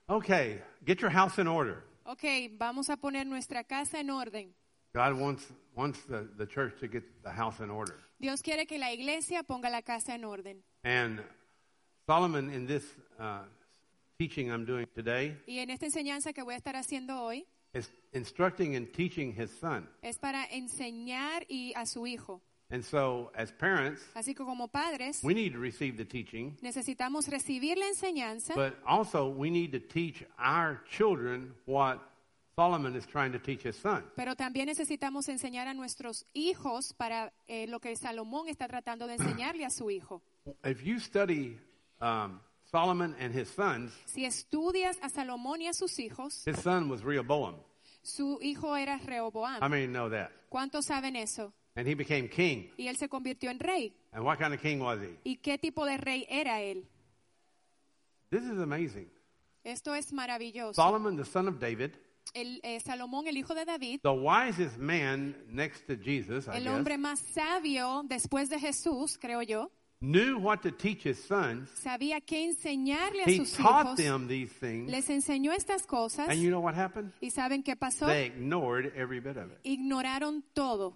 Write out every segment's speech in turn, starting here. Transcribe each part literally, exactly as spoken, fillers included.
Okay, get your house in order. Okay, vamos a poner nuestra casa en orden. God wants wants the, the church to get the house in order. Dios quiere que la iglesia ponga la casa en orden. And Solomon, in this uh, teaching I'm doing today, Y en esta enseñanza que voy a estar haciendo hoy, is instructing and teaching his son. es para enseñar y a su hijo. And so, as parents, Así que como padres, we need to receive the teaching, necesitamos recibir la enseñanza, but also we need to teach our children what Solomon is trying to teach his son. pero también necesitamos enseñar a nuestros hijos para eh, lo que Salomón está tratando de enseñarle a su hijo. If you study um, Solomon and his sons, Si estudias a Salomón y a sus hijos, his son was Rehoboam. su hijo era Rehoboam. How many know that? ¿Cuántos saben eso? And he became king. Y él se convirtió en rey. And what kind of king was he? ¿Y qué tipo de rey era él? This is amazing. Esto es maravilloso. Solomon, the son of David, El, eh, Salomón, el hijo de David, the wisest man next to Jesus, I el guess, hombre más sabio después de Jesús, creo yo, knew what to teach his sons. sabía qué enseñarle a He sus taught hijos, them these things. les enseñó estas cosas. And you know what happened? ¿Y saben qué pasó? They ignored every bit of it. Ignoraron todo.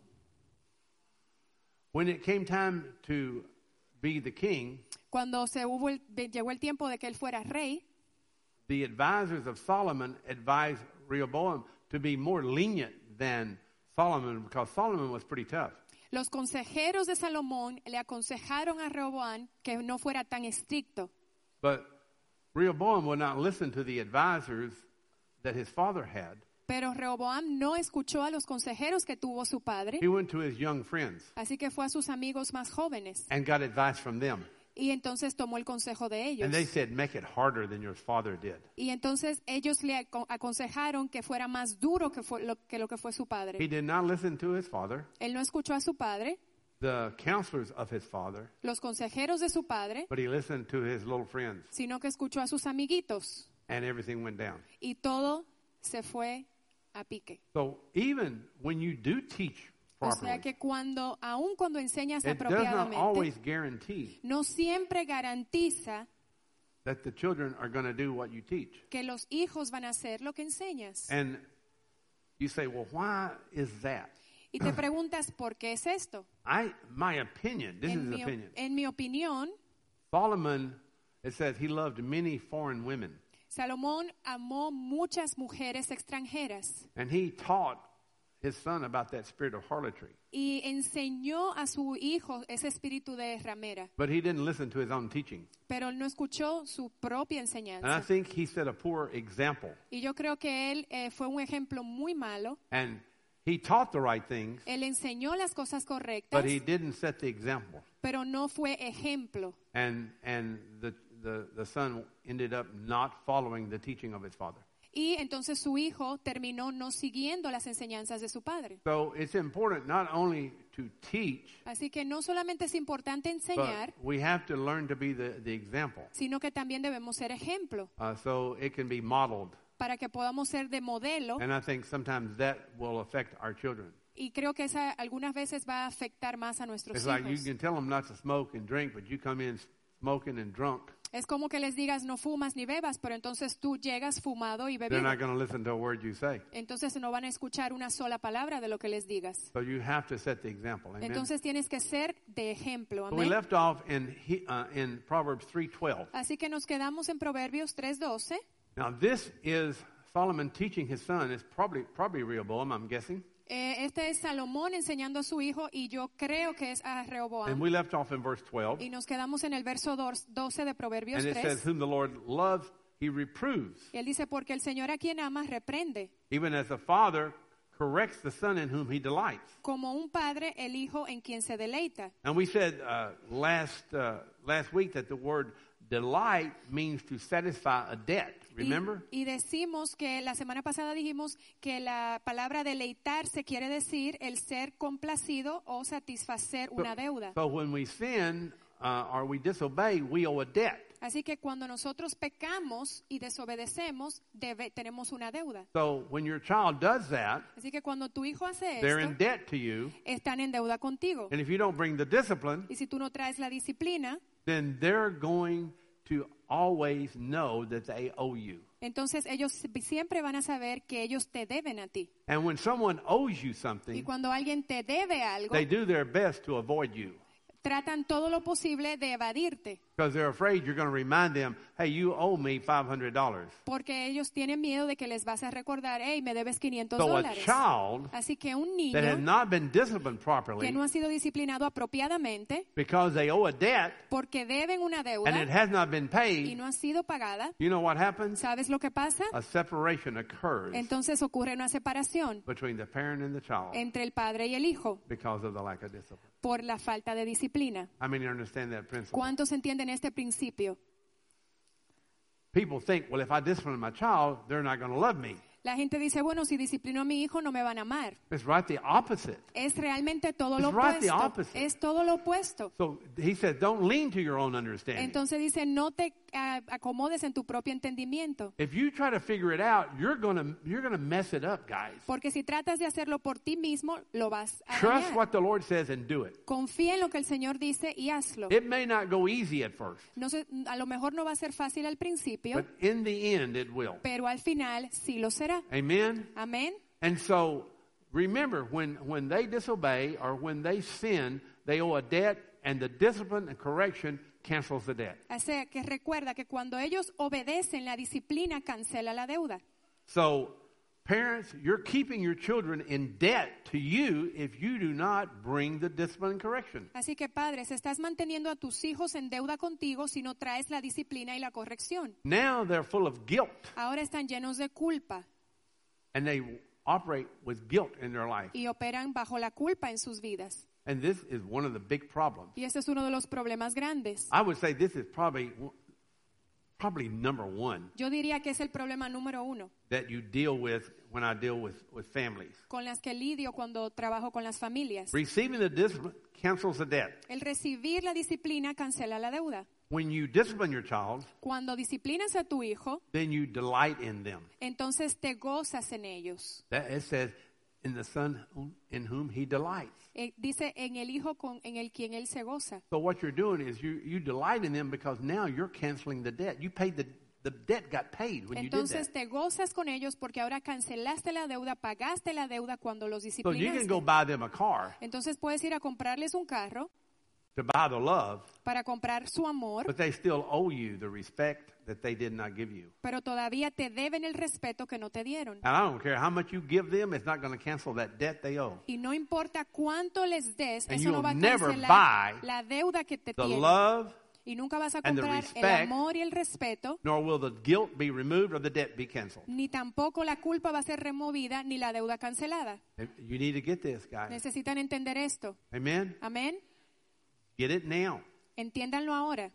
When it came time to be the king, Cuando se hubo el- llegó el tiempo de que él fuera rey, the advisors of Solomon advised Rehoboam to be more lenient than Solomon because Solomon was pretty tough. los consejeros de Salomón le aconsejaron a Rehoboam que no fuera tan estricto. But Rehoboam would not listen to the advisors that his father had. Pero Rehoboam no escuchó a los consejeros que tuvo su padre, He went to his young friends así que fue a sus amigos más jóvenes and got advice from them. y entonces tomó el consejo de ellos. And they said, make it harder than your father did. Y entonces ellos le aco- aconsejaron que fuera más duro que, fue lo, que lo que fue su He padre. did not listen to his father, Él no escuchó a su padre, the counselors of his father, los consejeros de su padre, but he listened to his little friends, sino que escuchó a sus amiguitos. and everything went down. Y todo se fue a pique. So even when you do teach O sea properly, que cuando, aun cuando enseñas it does not apropiadamente, always guarantee no siempre garantiza that the children are going to do what you teach. que los hijos van a hacer lo que enseñas. And you say, well, why is that? Y te preguntas, ¿por qué es esto? I, my opinion, this is En the mi, opinion. en mi opinión, Solomon, it says he loved many foreign women. Salomón amó muchas mujeres extranjeras And he taught his son about that spirit of harlotry. y enseñó a su hijo ese espíritu de ramera, But he didn't listen to his own teaching. pero él no escuchó su propia And I enseñanza. think he set a poor example. Y yo creo que él eh, fue un ejemplo muy malo. And he taught the right things, Él enseñó las cosas correctas, but he didn't set the example. pero no fue ejemplo. And and the, the, the son ended up not following the teaching of his father. Y entonces su hijo terminó no siguiendo las enseñanzas de su padre. So it's important not only to teach, Así que no solamente es importante enseñar, but we have to learn to be the, the example. sino que también debemos ser ejemplo Uh, so it can be modeled. para que podamos ser de modelo. And I think sometimes that will affect our children. Y creo que esa algunas veces va a afectar más a nuestros It's like you hijos. can tell them not to smoke and drink, but you come in smoking and drunk. Es como que les digas no fumas ni bebas, pero entonces tú llegas fumado y They're bebido. not going to listen to a word you say. Entonces no van a escuchar una sola palabra de lo que les digas. So you have to set the example. Amen. Entonces tienes que ser de ejemplo. So we Amén. left off in he- uh, in Proverbs three twelve. Así que nos quedamos en Proverbios tres doce. Now this is Solomon teaching his son. It's probably probably Rehoboam, I'm guessing. Eh, este es Salomón enseñando a su hijo y yo creo que es a And Rehoboam. we left off in verse twelve. Y nos quedamos en el verso dos- doce de Proverbios And it says, tres. whom the Lord loves, he reproves. Y él dice, porque el Señor a quien ama reprende. Even as a father corrects the son in whom he delights. Como un padre, el hijo en quien se deleita. And we said uh, last uh, last week that the word delight means to satisfy a debt. Remember? Y, y decimos que la semana pasada dijimos que la palabra deleitarse quiere decir el ser complacido o satisfacer una deuda. So when we sin uh, or we disobey, we owe a debt. Así que cuando nosotros pecamos y desobedecemos, debe, tenemos una deuda. So when your child does that, Así que cuando tu hijo hace they're in esto, debt to you. están en deuda contigo. And if you don't bring the discipline, Y si tú no traes la disciplina, then they're going to always know that they owe you. entonces ellos siempre van a saber que ellos te deben a ti. And when someone owes you Y something, cuando alguien te debe algo, they do their best to avoid you tratan todo lo posible de evadirte, because they're afraid you're going to remind them, hey, you owe me five hundred dollars. porque ellos tienen miedo de que les vas a recordar, hey, me debes quinientos So a dólares. child Así que un that has niño not been disciplined que properly no ha sido disciplinado apropiadamente, because they owe a debt porque deben una and it deuda has not been y paid, no ha sido pagada, you know what happens? ¿sabes lo que pasa? A separation occurs Entonces ocurre una separación between the parent and the child entre el padre y el hijo because of the lack of discipline. por la falta de disciplina. I mean, you understand that principle. ¿Cuántos entienden este principio? People think, well, if I discipline my child, they're not going to love me. La gente dice, bueno, si disciplino a mi hijo no me van a amar. It's right the opposite. Es realmente todo It's lo right the opuesto. opposite. Es todo lo opuesto. So he says, don't lean to your own understanding. Entonces dice, no te ah, acomodes en tu propio entendimiento. If you try to figure it out, you're going to you're going to mess it up, guys. Porque si tratas de hacerlo por ti mismo, lo vas a Trust dañar. what the Lord says and do it. Confía en lo que el Señor dice y hazlo. It may not go easy at first, No sé, a lo mejor no va a ser fácil al principio, but in the end it will. pero al final sí lo será. Amen? Amén. And so remember, when, when they disobey or when they sin, they owe a debt, and the discipline and correction cancels the debt. Así que recuerda que cuando ellos obedecen, la disciplina cancela la deuda. So, parents, you're keeping your children in debt to you if you do not bring the discipline and correction. Así que padres, estás manteniendo a tus hijos en deuda contigo si no traes la disciplina y la corrección. Now they're full of guilt, Ahora están llenos de culpa and they operate with guilt in their life. y operan bajo la culpa en sus vidas. And this is one of the big problems. Y este es uno de los problemas grandes. I would say this is probably probably number one Yo diría que es el problema número uno that you deal with when I deal with, with families. con las que lidio cuando trabajo con las familias. Receiving the discipline cancels the debt. El recibir la disciplina cancela la deuda. When you discipline your child, Cuando disciplinas a tu hijo, then you delight in them. entonces te gozas en ellos. That, it says, in the Son in whom he delights. Eh, dice en el hijo con, en el quien él se goza. So what you're doing is you, you delight in them because now you're canceling the debt. You paid the, the debt got paid when you did Entonces that. te gozas con ellos porque ahora cancelaste la deuda, pagaste la deuda cuando los So you disciplinaste. can go buy them a car Entonces puedes ir a comprarles un carro to buy the love, para comprar su amor, but they still owe you the respect that they did not give you. pero todavía te deben el respeto que no te dieron. And I don't care how much you give them, it's not going to cancel that debt they owe. Y no importa cuánto les des, And eso no you'll va a never cancelar buy la deuda que te The tienen. love, Y nunca vas a and the comprar el respect, amor y el respeto, nor will the guilt be removed or the debt be canceled. ni tampoco la culpa va a ser removida, ni la deuda cancelada. You need to get this, guys. Necesitan entender esto. Amen? Amén. Get it now. Entiéndanlo ahora.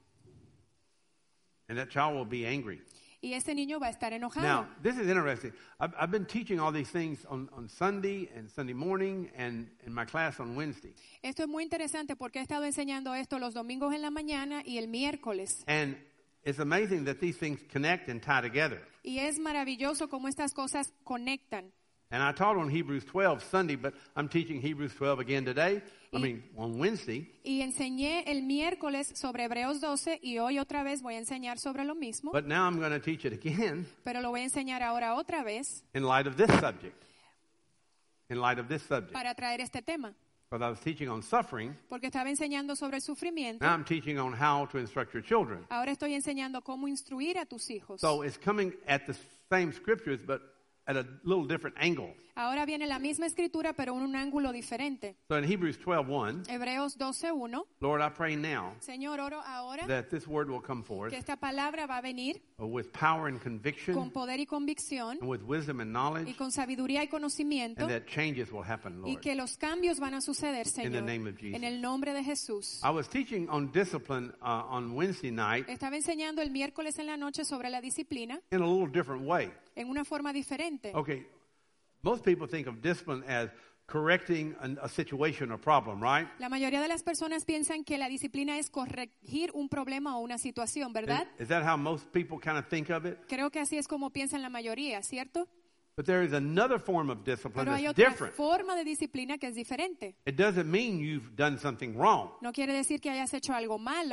And that child will be angry. Y ese niño va a estar enojado. Now, this is interesting. I've, I've been teaching all these things on, on Sunday and Sunday morning and in my class on Wednesday. Esto es muy interesante porque he estado enseñando esto los domingos en la mañana y el miércoles. And it's amazing that these things connect and tie together. Y es maravilloso cómo estas cosas conectan. And I taught on Hebrews twelve Sunday, but I'm teaching Hebrews twelve again today. I Y- mean, on Wednesday. Y enseñé el miércoles sobre Hebreos doce y hoy otra vez voy a enseñar sobre lo mismo, But now I'm going to teach it again pero lo voy a enseñar ahora otra vez in light of this subject. In light of this subject. para traer este tema. Because I was teaching on suffering. Porque estaba enseñando sobre el sufrimiento, Now I'm teaching on how to instruct your children. ahora estoy enseñando cómo instruir a tus hijos. So it's coming at the same scriptures, but at a little different angle. Ahora viene la misma escritura, pero en un ángulo diferente. So in Hebrews twelve one, Hebreos doce uno. Lord, I pray now Señor, oro ahora that this word will come forth que esta palabra va a venir with power and con conviction poder y convicción and with wisdom and y knowledge, con sabiduría y conocimiento and that changes will happen, y Lord. que los cambios van a suceder, the Señor, name of Jesus. en el nombre de Jesús. I was teaching on discipline uh, on Wednesday night Estaba enseñando el miércoles en la noche sobre la disciplina in a little different way. en una forma diferente. Okay, most people think of discipline as correcting an, a situation or problem, right? La mayoría de las personas piensan que la disciplina es corregir un problema o una situación, Is, ¿verdad? is that how most people kind of think of it? Creo que así es como piensan la mayoría, ¿cierto? But there is another form of discipline Pero hay that's otra different. forma de disciplina que es diferente. It doesn't mean you've done something wrong. No quiere decir que hayas hecho algo malo,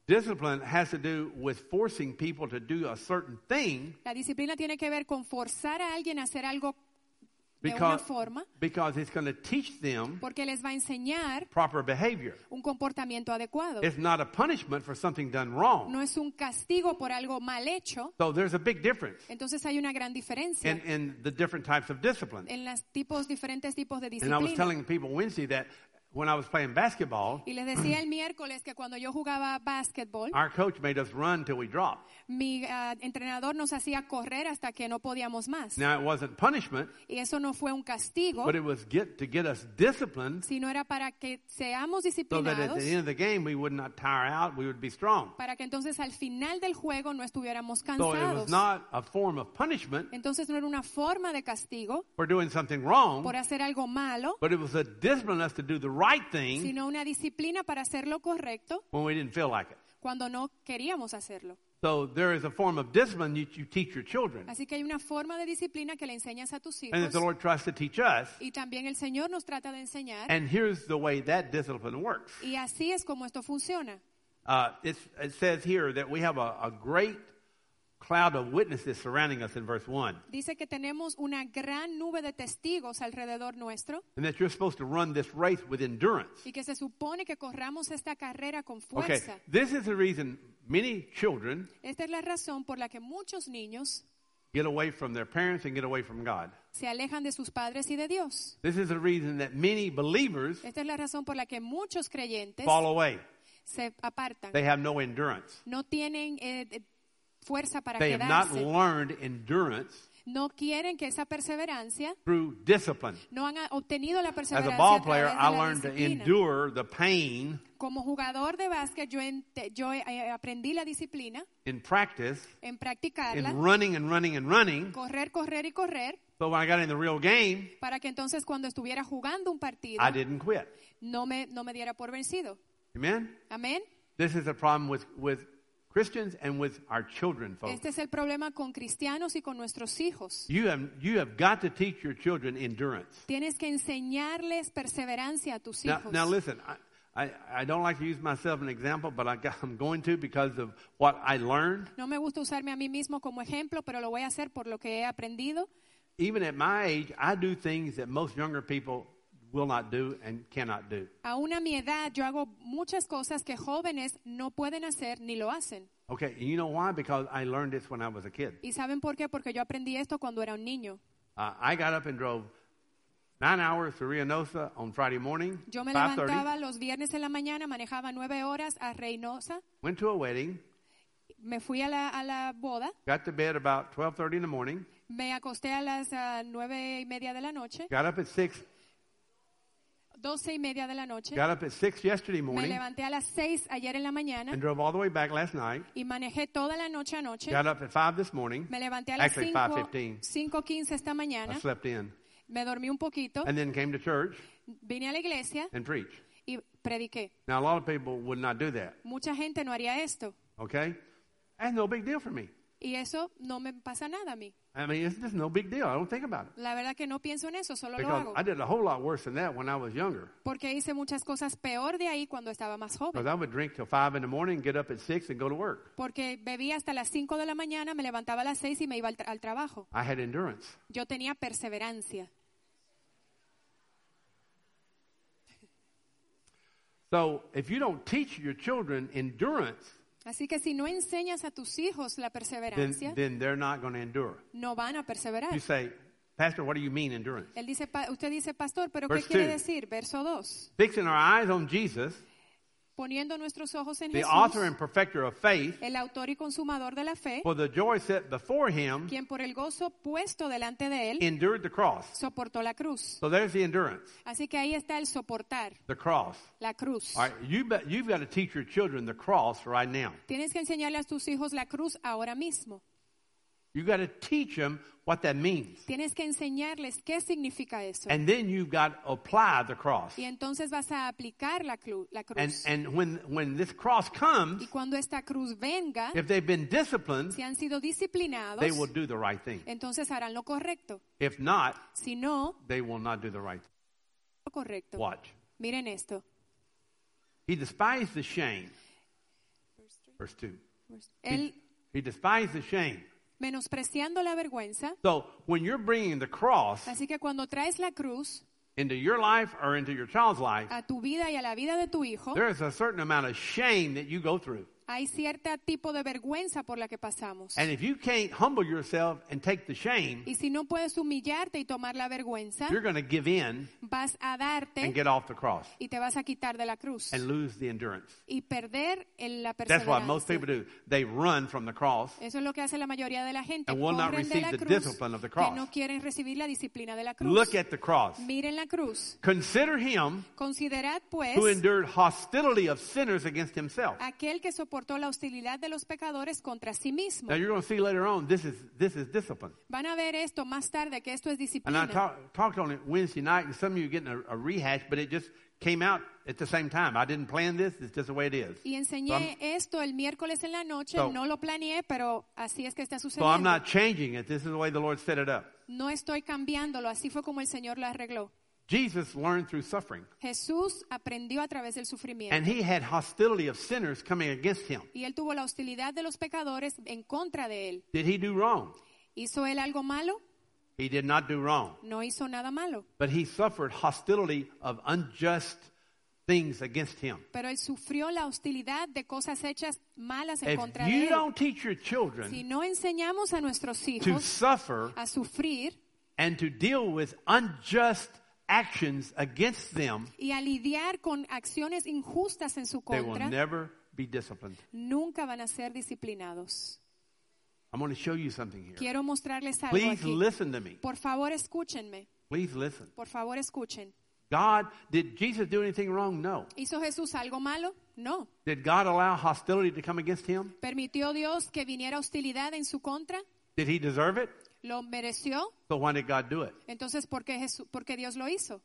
Discipline has to do with forcing people to do a certain thing La disciplina tiene que ver con forzar a alguien a hacer algo de una because, forma, because it's going to teach them porque les va a enseñar proper behavior. un comportamiento adecuado. It's not a punishment for something done wrong. No es un castigo por algo mal hecho. So there's a big difference Entonces hay una gran diferencia in, in the different types of discipline. en los tipos, diferentes tipos de And I was disciplina. telling people Wednesday that when I was playing basketball, Y les decía el miércoles que cuando yo jugaba básquetbol, our coach made us run till we dropped. mi uh, entrenador nos hacía correr hasta que no podíamos más. Now, it wasn't punishment, Y eso no fue un castigo, but it was get, to get us disciplined sino era para que seamos so that at disciplinados, the end of the game we would not tire out, we would be strong. para que entonces al final del juego no estuviéramos So it was cansados. not a form of punishment Entonces no era una forma de castigo for doing something wrong, por hacer algo malo, but it was a discipline us to do the right thing sino una disciplina para hacer lo correcto when we didn't feel like it. cuando no queríamos hacerlo. So there is a form of discipline you, you teach your children. Así que hay una forma de disciplina que le enseñas a tus And that hijos. the Lord tries to teach us. Y también el Señor nos trata de enseñar. And here's the way that discipline works. Y así es como esto funciona. Uh, it's, it says here that we have a, a great cloud of witnesses surrounding us in verse one. Dice que tenemos una gran nube de testigos alrededor nuestro And that you're supposed to run this race with endurance. y que se supone que corramos esta carrera con Okay, fuerza. this is the reason many children Esta es la razón por la que muchos niños get away from their parents and get away from God. se alejan de sus padres y de Dios. This is the reason that many believers Esta es la razón por la que muchos creyentes fall away. se apartan. They have no endurance. No tienen eh, eh, fuerza para They have not quedarse. learned endurance No quieren que esa perseverancia, through discipline. no han obtenido la As perseverancia a ball a player, través I de la learned to disciplina. endure the pain Como jugador de básquet, yo, ente- yo eh, aprendí la disciplina in practice, en in practicarla, running and running and running. correr, correr y correr, So when I got in the real game, para que entonces cuando estuviera jugando un partido, I didn't quit. no me, no me diera por vencido. Amen? Amén. This is a problem with, with Christians and with our children, folks. Este es el problema con cristianos y con nuestros hijos. You have, you have got to teach your children endurance. Tienes que enseñarles perseverancia a tus Now, hijos. now listen, I, I, I don't like to use myself as an example, but I got, I'm going to because of what I learned. No me gusta usarme a mí mismo como ejemplo, pero lo voy a hacer por lo que he aprendido. Even at my age, I do things that most younger people will not do and cannot do. Aún a mi edad, yo hago muchas cosas que jóvenes no pueden hacer ni lo hacen. Okay, and you know why? Because I learned this when I was a kid. ¿Y saben por qué? Porque yo aprendí esto cuando era un niño. Uh, I got up and drove nine hours to Reynosa on Friday morning, Yo me five thirty, levantaba los viernes en la mañana, manejaba nueve horas a Reynosa, went to a wedding, me fui a la, a la boda, got to bed about twelve thirty in the morning, me acosté a las ah, nueve y media de la noche, got up at six, doce y media de la noche, got up at six yesterday me morning, levanté a las seis ayer en la mañana and drove all the way back last night, y manejé toda la noche anoche. got up at five this morning, Me levanté a las actually five cinco, fifteen, cinco quince esta I mañana, slept in, me dormí un poquito, and then came to church vine a la iglesia and preached. y prediqué. Now, a lot of people would not do that, Mucha gente no haría esto okay? That's no big deal for me. y eso no me pasa nada a mí. I mean, it's just no big deal. I don't think about it. La verdad que no pienso en eso, solo lo Because hago. I did a whole lot worse than that when I was younger. Porque hice muchas cosas peor de ahí cuando estaba más joven. Because I would drink till five in the morning, get up at six, and go to work. Porque bebía hasta las cinco de la mañana, me levantaba a las seis y me iba al, tra- al trabajo. I had endurance. Yo tenía perseverancia. So if you don't teach your children endurance, Así que si no enseñas a tus hijos la then, perseverancia, then they're not going to endure. no van a perseverar. You say, Pastor, what do you mean endurance? Él dice, pa- usted dice, pastor, pero Verse ¿qué quiere two. decir? Verso dos. Fixing our eyes on Jesus, Poniendo nuestros ojos en the Jesús, author and perfecter of faith, el autor y consumador de la fe, for the joy set before him, quien por el gozo puesto delante de él, endured the cross. soportó la cruz. So there's the endurance, Así que ahí está el soportar, the cross. la cruz. All right, you bet, you've got to teach your children the cross right now. Tienes que enseñarle a tus hijos la cruz ahora mismo. You've got to teach them what that means. Tienes que enseñarles qué significa eso. And then you've got to apply the cross. Y entonces vas a aplicar la, cru- la And, cruz. and when, when this cross comes, Y cuando esta cruz venga, if they've been disciplined, si han sido disciplinados, they will do the right thing. entonces harán lo correcto. If not, Si no, they will not do the right thing. lo correcto. Watch. Miren esto. He despised the shame. Verse two. Él, He despised the shame. menospreciando la vergüenza. So when you're bringing the cross Así que cuando traes la cruz into your life or into your child's life, a tu vida y a la vida de tu hijo, there is a certain amount of shame that you go through. hay cierto tipo de vergüenza por la que pasamos. And if you can't humble yourself and take the shame, Y si no puedes humillarte y tomar la vergüenza, you're going to give in vas a and darte get off the cross y te vas a quitar de la cruz and lose the endurance. y perder en la That's what most people perseverancia. do. They run from the cross Eso es lo que hace la mayoría de la gente. and will not Corren de receive la the cruz, discipline of the que cross. no quieren recibir la disciplina de la cruz. Look at the cross. Miren la cruz. Consider him Considerad pues who endured hostility of sinners against himself. aquel que soportó la hostilidad de los pecadores contra sí mismo. Now you're going to see later on, this is this is discipline. Van a ver esto más tarde, que esto es And I disciplina. talk, talked on it Wednesday night, and some of you are getting a, a rehash, but it just came out at the same time. I didn't plan this; it's just the way it is. Y enseñé esto el miércoles en la noche, So- no lo planeé, pero así es que está So I'm sucediendo. not changing it. This is the way the Lord set it up. No estoy cambiándolo, así fue como el Señor lo arregló. Jesus learned through suffering, Jesús aprendió a través del sufrimiento. and he had hostility of sinners coming against him. Y él tuvo la hostilidad de los pecadores en contra de él. Did he do wrong? ¿Hizo él algo malo? He did not do wrong, No hizo nada malo. but he suffered hostility of unjust things against him. Pero él sufrió la hostilidad de cosas hechas malas en If contra de you él. don't teach your Si children no enseñamos a nuestros to hijos suffer a sufrir and to deal with unjust actions against them, y a lidiar con acciones injustas en su they will contra, never be disciplined. nunca van a ser disciplinados. I'm going to show you something here. Quiero mostrarles algo Please aquí. listen to me. Por favor, escúchenme. Please listen. Por favor, escuchen. God, did Jesus do anything wrong? No. ¿Hizo Jesús algo malo? No. Did God allow hostility to come against him? ¿Permitió Dios que viniera hostilidad en su contra? Did he deserve it? ¿Lo mereció? So why did God do it? Entonces, ¿por qué, Jesús, por qué Dios lo hizo?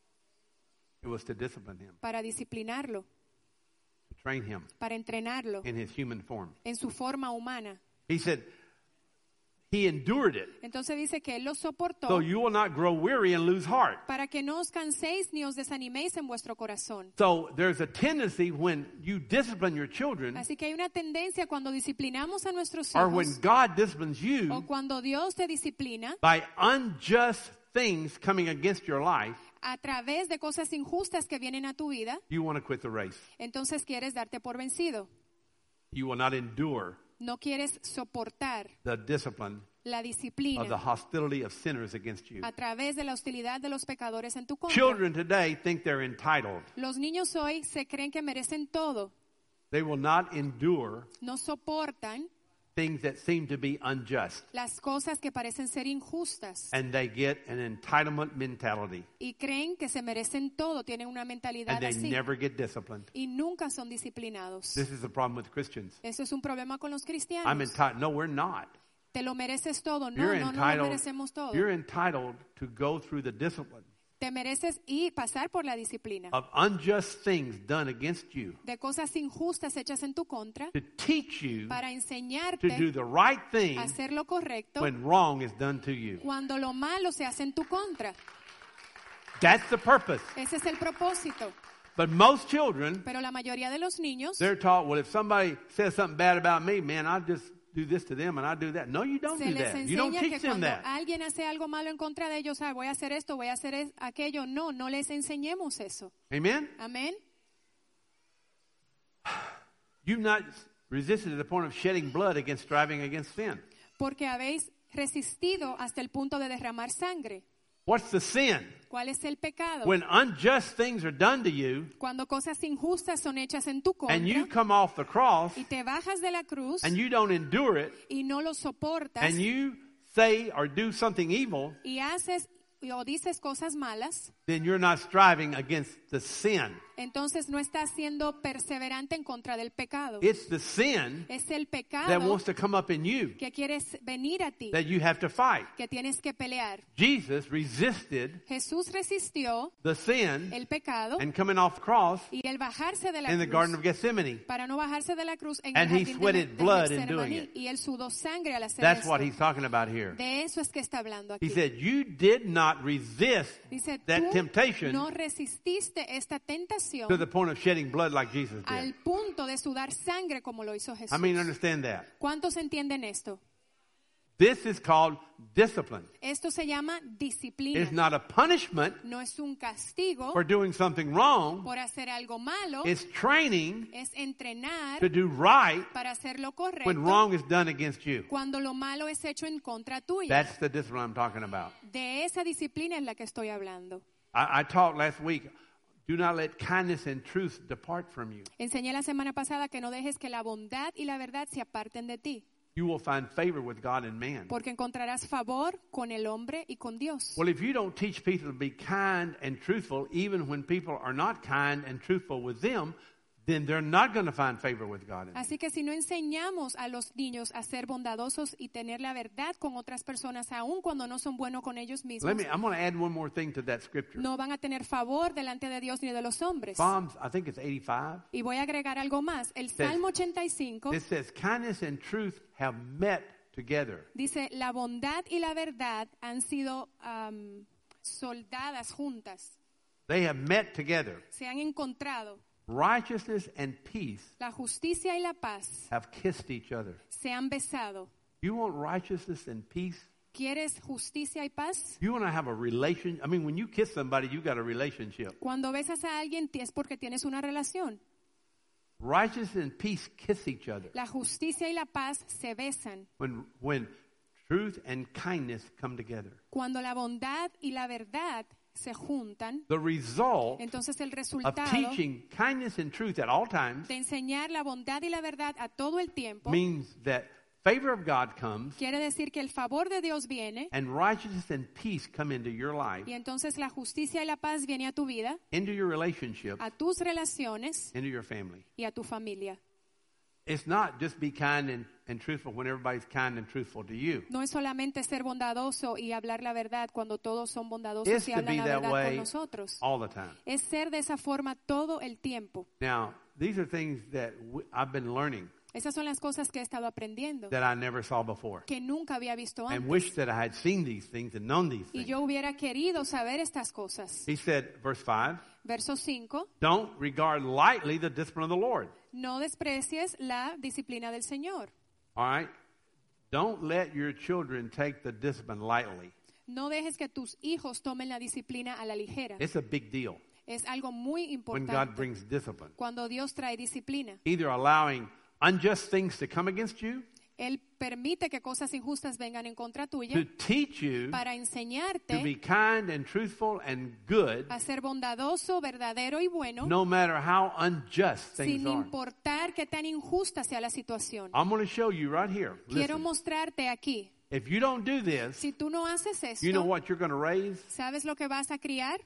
It was to discipline him, Para disciplinarlo, to train him para entrenarlo in his human form. en su forma humana. He said he endured it, Entonces dice que Él lo soportó so you will not grow weary and lose heart. para que no os canséis ni os desaniméis en vuestro corazón. So there's a tendency when you discipline your children, Así que hay una tendencia cuando disciplinamos a nuestros or when hijos God disciplines o you cuando Dios te disciplina by unjust things coming against your life, a través de cosas injustas que vienen a tu vida, you want to quit the race. entonces quieres darte por vencido. You will not endure No quieres soportar the discipline la of the disciplina hostility of sinners against you. a través de la hostilidad de los pecadores en tu contra. Children today think they're entitled. Los niños hoy se creen que merecen todo. They will not endure No soportan things that seem to be unjust. las cosas que parecen ser injustas And they get an entitlement mentality. y creen que se merecen todo, tienen una mentalidad And they así never get disciplined. y nunca son disciplinados. This is the problem with Christians. Eso es un problema con los I'm cristianos. entitled. No, we're not. Te lo mereces todo. No, You're no, no lo entitled. merecemos todo. You're entitled to go through the discipline Te mereces y pasar por la disciplina of unjust things done against you de cosas injustas hechas en tu contra to teach you para to do enseñarte the right thing a hacer lo correcto when wrong is done to you. cuando lo malo se hace en tu contra. That's the purpose. Ese es el propósito. But most children, Pero la mayoría de los niños they're taught, well, if somebody says something bad about me, man, I'll just do this to them and I do that. No, you don't se do les that. You don't enseña teach que them cuando that. alguien hace algo malo en contra de ellos, ah, voy a hacer esto, voy a hacer es- aquello. No, no les enseñemos eso. Amen? Amén. You've not resisted to the point of shedding blood against striving against sin. Porque habéis resistido hasta el punto de derramar sangre. What's the sin? ¿Cuál es el pecado? When unjust things are done to you Cuando cosas injustas son hechas en tu and you contra come off the cross y te bajas de la cruz and you don't endure it y no lo soportas and you say or do something evil, y haces o dices cosas malas, then you're not striving against the sin. entonces no estás siendo perseverante en contra del pecado. It's the sin Es el that pecado wants to come up in you que quieres venir a ti, that you have to fight. que tienes que pelear. Jesus resisted Jesús resistió the sin el pecado and coming off the cross y el bajarse de la in the Garden of cruz Gethsemane. para no bajarse de la cruz en And el he jardín de, sweated de blood in Getsemaní, doing it. y él sudó sangre al hacer That's esto. what he's talking about here. De eso es que está hablando He aquí. said, you did not resist Dice, that tú temptation no resististe esta humillación to the point of shedding blood like Jesus al did. punto de sudar sangre como lo hizo Jesús. I mean, understand that. ¿Cuántos entienden esto? This is called discipline. Esto se llama disciplina. It's not a punishment No es un castigo for doing something wrong. por hacer algo malo. It's training Es entrenar to do right para hacer lo when correcto wrong is done against you. cuando lo malo es hecho en contra tuya. That's the discipline I'm talking about. De esa disciplina es la que estoy hablando. I, I talked last week, do not let kindness and truth depart from you. Enseñé la semana pasada que no dejes que la bondad y la verdad se aparten de ti, You will find favor with God and man. porque encontrarás favor con el hombre y con Dios. Well, if you don't teach people to be kind and truthful, even when people are not kind and truthful with them, then they're not going to find favor with God and man. Así que si no enseñamos a los niños a ser bondadosos y tener la verdad con otras personas, aun cuando no son buenos con ellos mismos, Let me, I'm going to add one more thing to that scripture. no van a tener favor delante de Dios ni de los hombres. Psalms, I think it's eighty-five. Y voy a agregar algo más. El Salmo ochenta y cinco It says, kindness and truth have met together. dice, la bondad y la verdad han sido um, soldadas juntas, They have met together. se han encontrado. Righteousness and peace La justicia y la paz have kissed each other. se han besado. You want righteousness and peace? ¿Quieres justicia y paz? You want to have a relation? I mean, when you kiss somebody, you got a relationship. Cuando besas a alguien es porque tienes una relación. Righteousness and peace kiss each other. La justicia y la paz se besan. When when truth and kindness come together. Cuando la bondad y la verdad se juntan, The result entonces el of resultado teaching kindness and truth at all times de enseñar la bondad y la verdad a todo el tiempo means that favor of God comes quiere decir que el favor de Dios viene and righteousness and peace come into your life, y entonces la justicia y la paz viene a tu vida, into your relationships, a tus relaciones into your family. y a tu familia. It's not just be kind and, and truthful when everybody's kind and truthful to you. No es solamente ser bondadoso y hablar la verdad cuando todos son bondadosos It's y to hablan be la that verdad con way nosotros. all the time. Es ser de esa forma todo el tiempo. Now, these are things that w- I've been learning Esas son las cosas que he estado aprendiendo, that I never saw before, que nunca había visto and antes. wish that I had seen these things and known these Y things. yo hubiera querido saber estas cosas. He said, verse five, Verso cinco. don't regard lightly the discipline of the Lord. No desprecies la disciplina del Señor. All right? Don't let your children take the discipline lightly. No dejes que tus hijos tomen la disciplina a la ligera. It's a big deal Es algo muy when importante God brings discipline. cuando Dios trae disciplina. Either allowing unjust things to come against you, Él permite que cosas injustas vengan en contra to tuya teach you para to be enseñarte kind and truthful and good, a ser bondadoso, verdadero y bueno, no matter how unjust things sin are. importar qué tan injusta sea la situación. I'm going to show you right here. Quiero Listen, mostrarte aquí. if you don't do this, Si tú no haces you know esto, what you're going to raise? ¿sabes lo que vas a criar?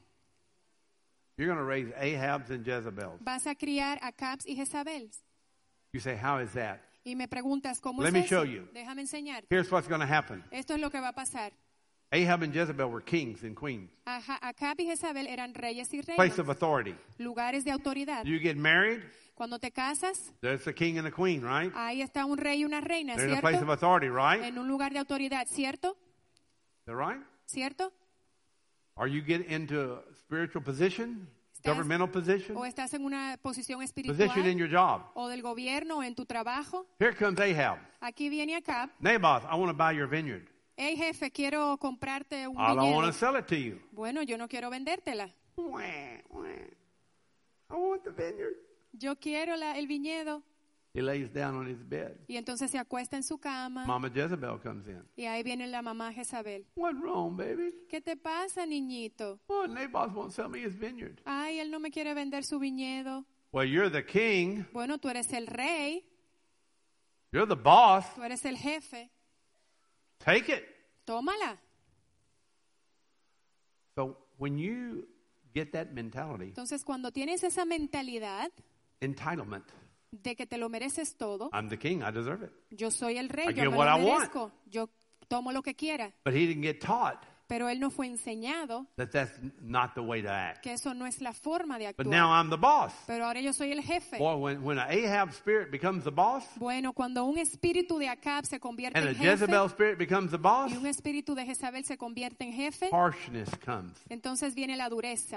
You're going to raise Ahabs and Jezebels. Vas a criar a Acabs y Jezabel. You say, how is that? Y me preguntas, ¿cómo Let es me eso? show you. Déjame enseñarte. Here's what's going to happen. Esto es lo que va a pasar. Ahab and Jezebel were kings and queens, Aja- Acab y Jezabel eran reyes y place reinas, of authority. lugares de autoridad. You get married, Cuando te casas, there's a king and a queen, right? ahí está un rey y una reina, They're in a place of ¿cierto? authority, right? En un lugar de autoridad, ¿cierto? Is that right? ¿Cierto? Or you get into a spiritual position, Estás- governmental position, O estás en una posición position in espiritual your job. o del gobierno o en tu trabajo. Here comes Ahab. Aquí viene Acab. Naboth, I want to buy your vineyard. Hey, jefe, quiero comprarte un I don't want to viñedo. sell it to you. Bueno, yo no quiero vendértela. Wah, wah. I want the vineyard. Yo quiero la- el viñedo. He lays down on his bed. Y entonces se acuesta en su cama. Mama Jezebel comes in. Y ahí viene la mamá Jezabel. What's wrong, baby? ¿Qué te pasa, niñito? Oh, Naboth won't sell me his vineyard. Ay, él no me quiere vender su viñedo. Well, you're the king. Bueno, tú eres el rey, You're the boss. tú eres el jefe. Take it. Tómala. So when you get that mentality, Entonces, cuando tienes esa mentalidad entitlement, de que te lo mereces todo, I'm the king, I deserve it. yo soy el I rey, get yo me what lo I want. merezco, yo tomo lo que quiera. But he didn't get taught Pero él no fue enseñado that that's not the way to act. que eso no es la forma de But now actuar. I'm the boss. Pero ahora yo soy el jefe. Boy, when, when an Ahab spirit becomes the boss Bueno, cuando un espíritu de Acab se convierte and a en jefe Jezebel spirit becomes the boss, y un espíritu de Jezabel se convierte en jefe, harshness comes. entonces viene la dureza.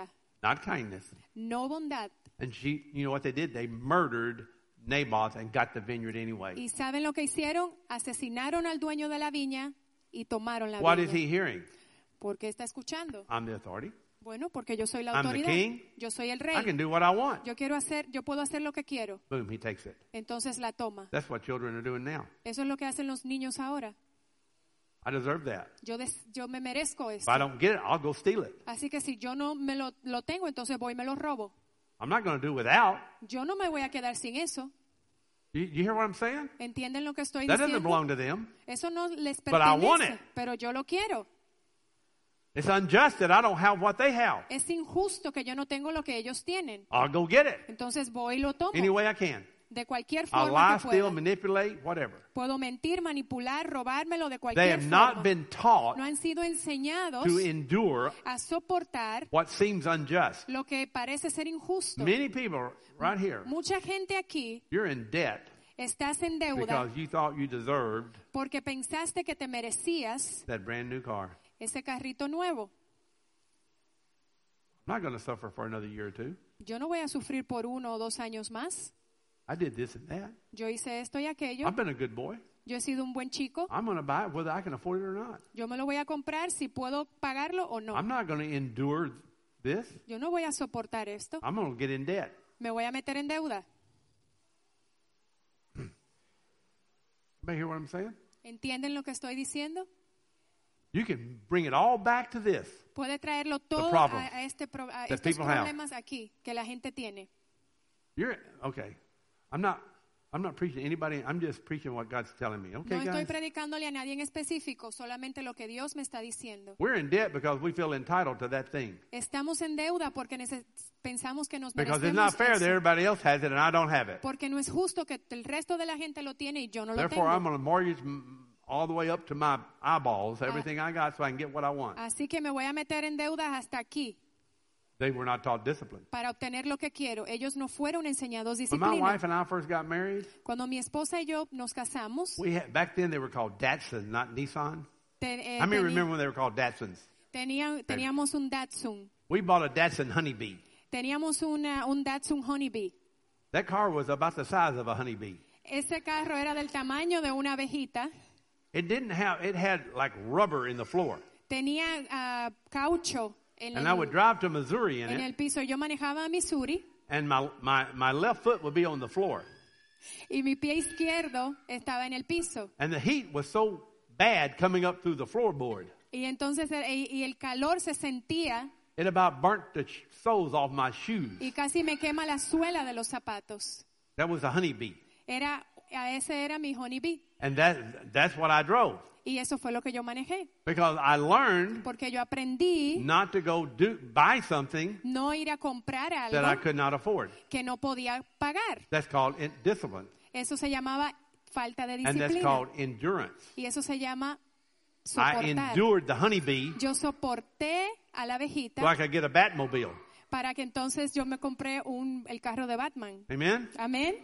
not kindness. no bondad. And she, you know what they did? They murdered Naboth and got the vineyard anyway. ¿Y saben lo que hicieron? Asesinaron al dueño de la viña y tomaron la What is viña. he hearing? ¿Por qué está escuchando? I'm the authority. Bueno, porque yo soy la I'm the autoridad. king. Yo soy el I rey. can do what I want. Yo quiero hacer, yo puedo hacer lo que quiero. Boom, he takes it. Entonces la toma. That's what children are doing now. Eso es lo que hacen los niños ahora. I deserve that. Yo, des- yo me merezco If esto. I don't get it, I'll go steal it. Así que si yo no me lo, lo tengo, entonces voy y me lo robo. I'm not going to do without. Yo no me voy a quedar sin eso. You, you hear what I'm saying? ¿Entienden lo que estoy That doesn't diciendo? belong to them. Eso no les But I want pertenece, it. pero yo lo quiero. It's unjust that I don't have what they have. Es injusto que yo no tengo lo que ellos tienen. I'll go get it Entonces voy y lo tomo. any way I can. De cualquier I'll forma lie, que steal, pueda. manipulate, whatever. Puedo mentir, manipular, robármelo de They cualquier have forma. not been taught No han sido enseñados to endure a soportar what seems unjust. lo que parece ser injusto. Many people right here, Mucha gente aquí you're in debt estás en deuda because you thought you deserved porque pensaste que te merecías that brand new car. ese carrito nuevo. I'm not going to suffer for another year or two. Yo no voy a sufrir por uno o dos años más. I did this and that. Yo hice esto y aquello. I've been a good boy. Yo he sido un buen chico. I'm going to buy it whether I can afford it or not. Yo me lo voy a comprar si puedo pagarlo o no. I'm not going to endure this. Yo no voy a soportar esto. I'm going to get in debt. Me voy a meter en deuda. Everybody hear what I'm saying? ¿Entienden lo que estoy diciendo? You can bring it all back to this. Puede traerlo todo a, problems a este pro- a that estos people have. problemas aquí que la gente tiene. You're okay. I'm not. I'm not preaching to anybody. I'm just preaching what God's telling me. Okay, No estoy guys. predicándole a nadie en específico, solamente lo que Dios me está diciendo. We're in debt because we feel entitled to that thing. Estamos en deuda porque neces- pensamos que nos Because it's merecemos not fair that eso. everybody else has it and I don't have it. Porque no es justo que el resto de la gente lo tiene y yo no lo Therefore, I'm tengo. going to mortgage mm, all the way up to my eyeballs, everything I got, so I can get what I want. Así que me voy a meter en deudas hasta aquí They were not taught discipline. para obtener lo que quiero. Ellos no fueron enseñados When my disciplina. wife and I first got married, Cuando mi esposa y yo nos casamos, we had, back then they were called Datsun, not Nissan. te- eh, How many teni- remember when they were called Datsuns? tenía- teníamos un Datsun. We bought a Datsun Honeybee. Teníamos una, un Datsun Honeybee. That car was about the size of a honeybee. Ese carro era del tamaño de una abejita. It didn't have, it had like rubber in the floor. Tenía ah, caucho en And I would el, drive to Missouri in en el it, piso. Yo manejaba a Missouri and my, my, my left foot would be on the floor. y mi pie izquierdo estaba en el piso. And the heat was so bad coming up through the floorboard. Y entonces eh, y, y el calor se sentía It about burnt the sh- soles off my shoes. y casi me quema la suela de los zapatos. That was a honeybee. Era, a ese era mi Honeybee. And that, that's what I drove. Y eso fue lo que yo manejé. Because I learned Porque yo aprendí not to go do, buy something no ir a comprar that I algo could not afford. que no podía pagar. That's called in- discipline. Eso se llamaba falta de And that's disciplina. called endurance. Y eso se llama I soportar. endured the honeybee Yo soporté a la abejita so I could get a Batmobile. para que entonces yo me compré un, el carro de Batman. Amen? Amén.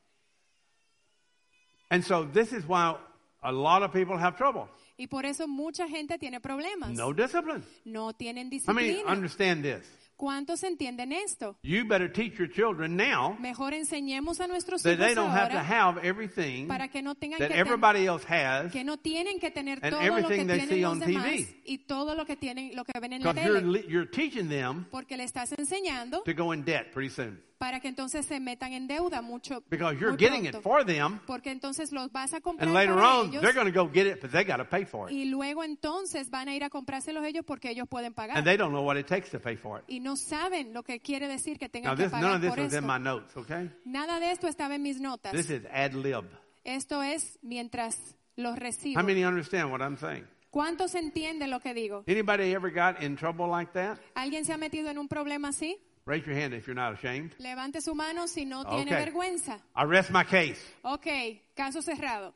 And so this is why a lot of people have trouble. Y por eso mucha gente tiene problemas. No discipline. No tienen How many disciplina. understand this? ¿Cuántos entienden esto? You better teach your children now Mejor enseñemos a nuestros that hijos they don't have to ahora have everything para que no tengan that que, ten- everybody else has, que no tienen que tener and todo lo que everything they tienen see los on demás T V. y todo lo que tienen lo que ven en la because you're, tele, li- you're teaching them porque le estás enseñando to go in debt pretty soon. para que entonces se metan en deuda mucho Because you're muy getting it pronto. for them, Porque entonces los vas a comprar and later para on, ellos they're going to go get it, but they got to pay for it. y luego entonces van a ir a comprárselos ellos porque ellos pueden pagar And they don't know what it takes to pay for it. y no saben lo que quiere decir que Now, tengan que this, none pagar of this por was in esto. my notes, okay? Nada de esto estaba en mis notas. This is ad lib. Esto es mientras los recibo. How many understand what I'm saying? ¿Cuántos entienden lo que digo? Anybody ever got in trouble like that? ¿Alguien se ha metido en un problema así? Raise your hand if you're not ashamed. Levante su mano si no tiene Okay. vergüenza. I rest my case. Ok, caso cerrado.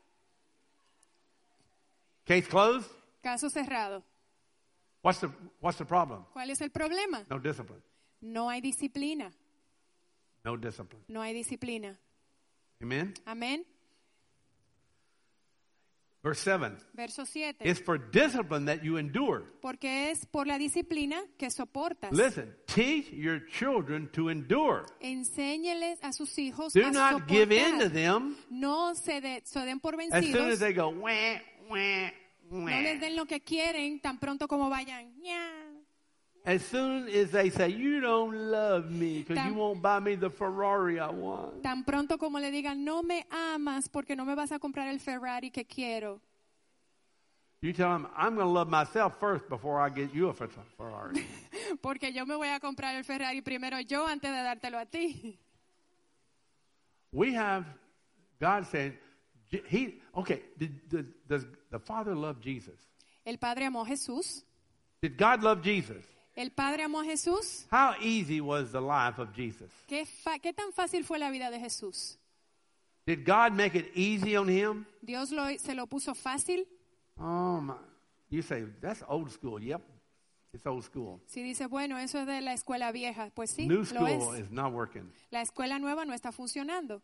Case closed? Caso cerrado. What's the, what's the problem? ¿Cuál es el problema? No discipline. No hay disciplina. No discipline. No hay disciplina. Amen? Amén. Verse seven. Verso siete. It's for discipline that you endure. Porque es por la disciplina que soportas. Listen, teach your children to endure. Enséñeles a sus hijos Do a not soportar. give in to them No se, de- se den por as soon as vencidos. they go, wah, wah, No les wah. den lo que quieren tan pronto como vayan. "Ña". As soon as they say, you don't love me because Tan- you won't buy me the Ferrari I want. Tan pronto como le digan, no me amas porque no me vas a comprar el Ferrari que quiero. You tell them, I'm going to love myself first before I get you a Fer- Ferrari. Porque yo me voy a comprar el Ferrari primero yo antes de dártelo a ti. We have God saying, Je- he, okay, did, did, does the Father love Jesus? El Padre amó a Jesús. Did God love Jesus? El Padre amó a Jesús. How easy was the life of Jesus? ¿Qué, fa- ¿Qué tan fácil fue la vida de Jesús? Did God make it easy on him? ¿Dios lo, se lo puso fácil? Oh my. You say, that's old school. Yep, it's old school. Si dice, bueno, eso es de la escuela vieja. Pues sí, New lo school es. is not working. La escuela nueva no está funcionando.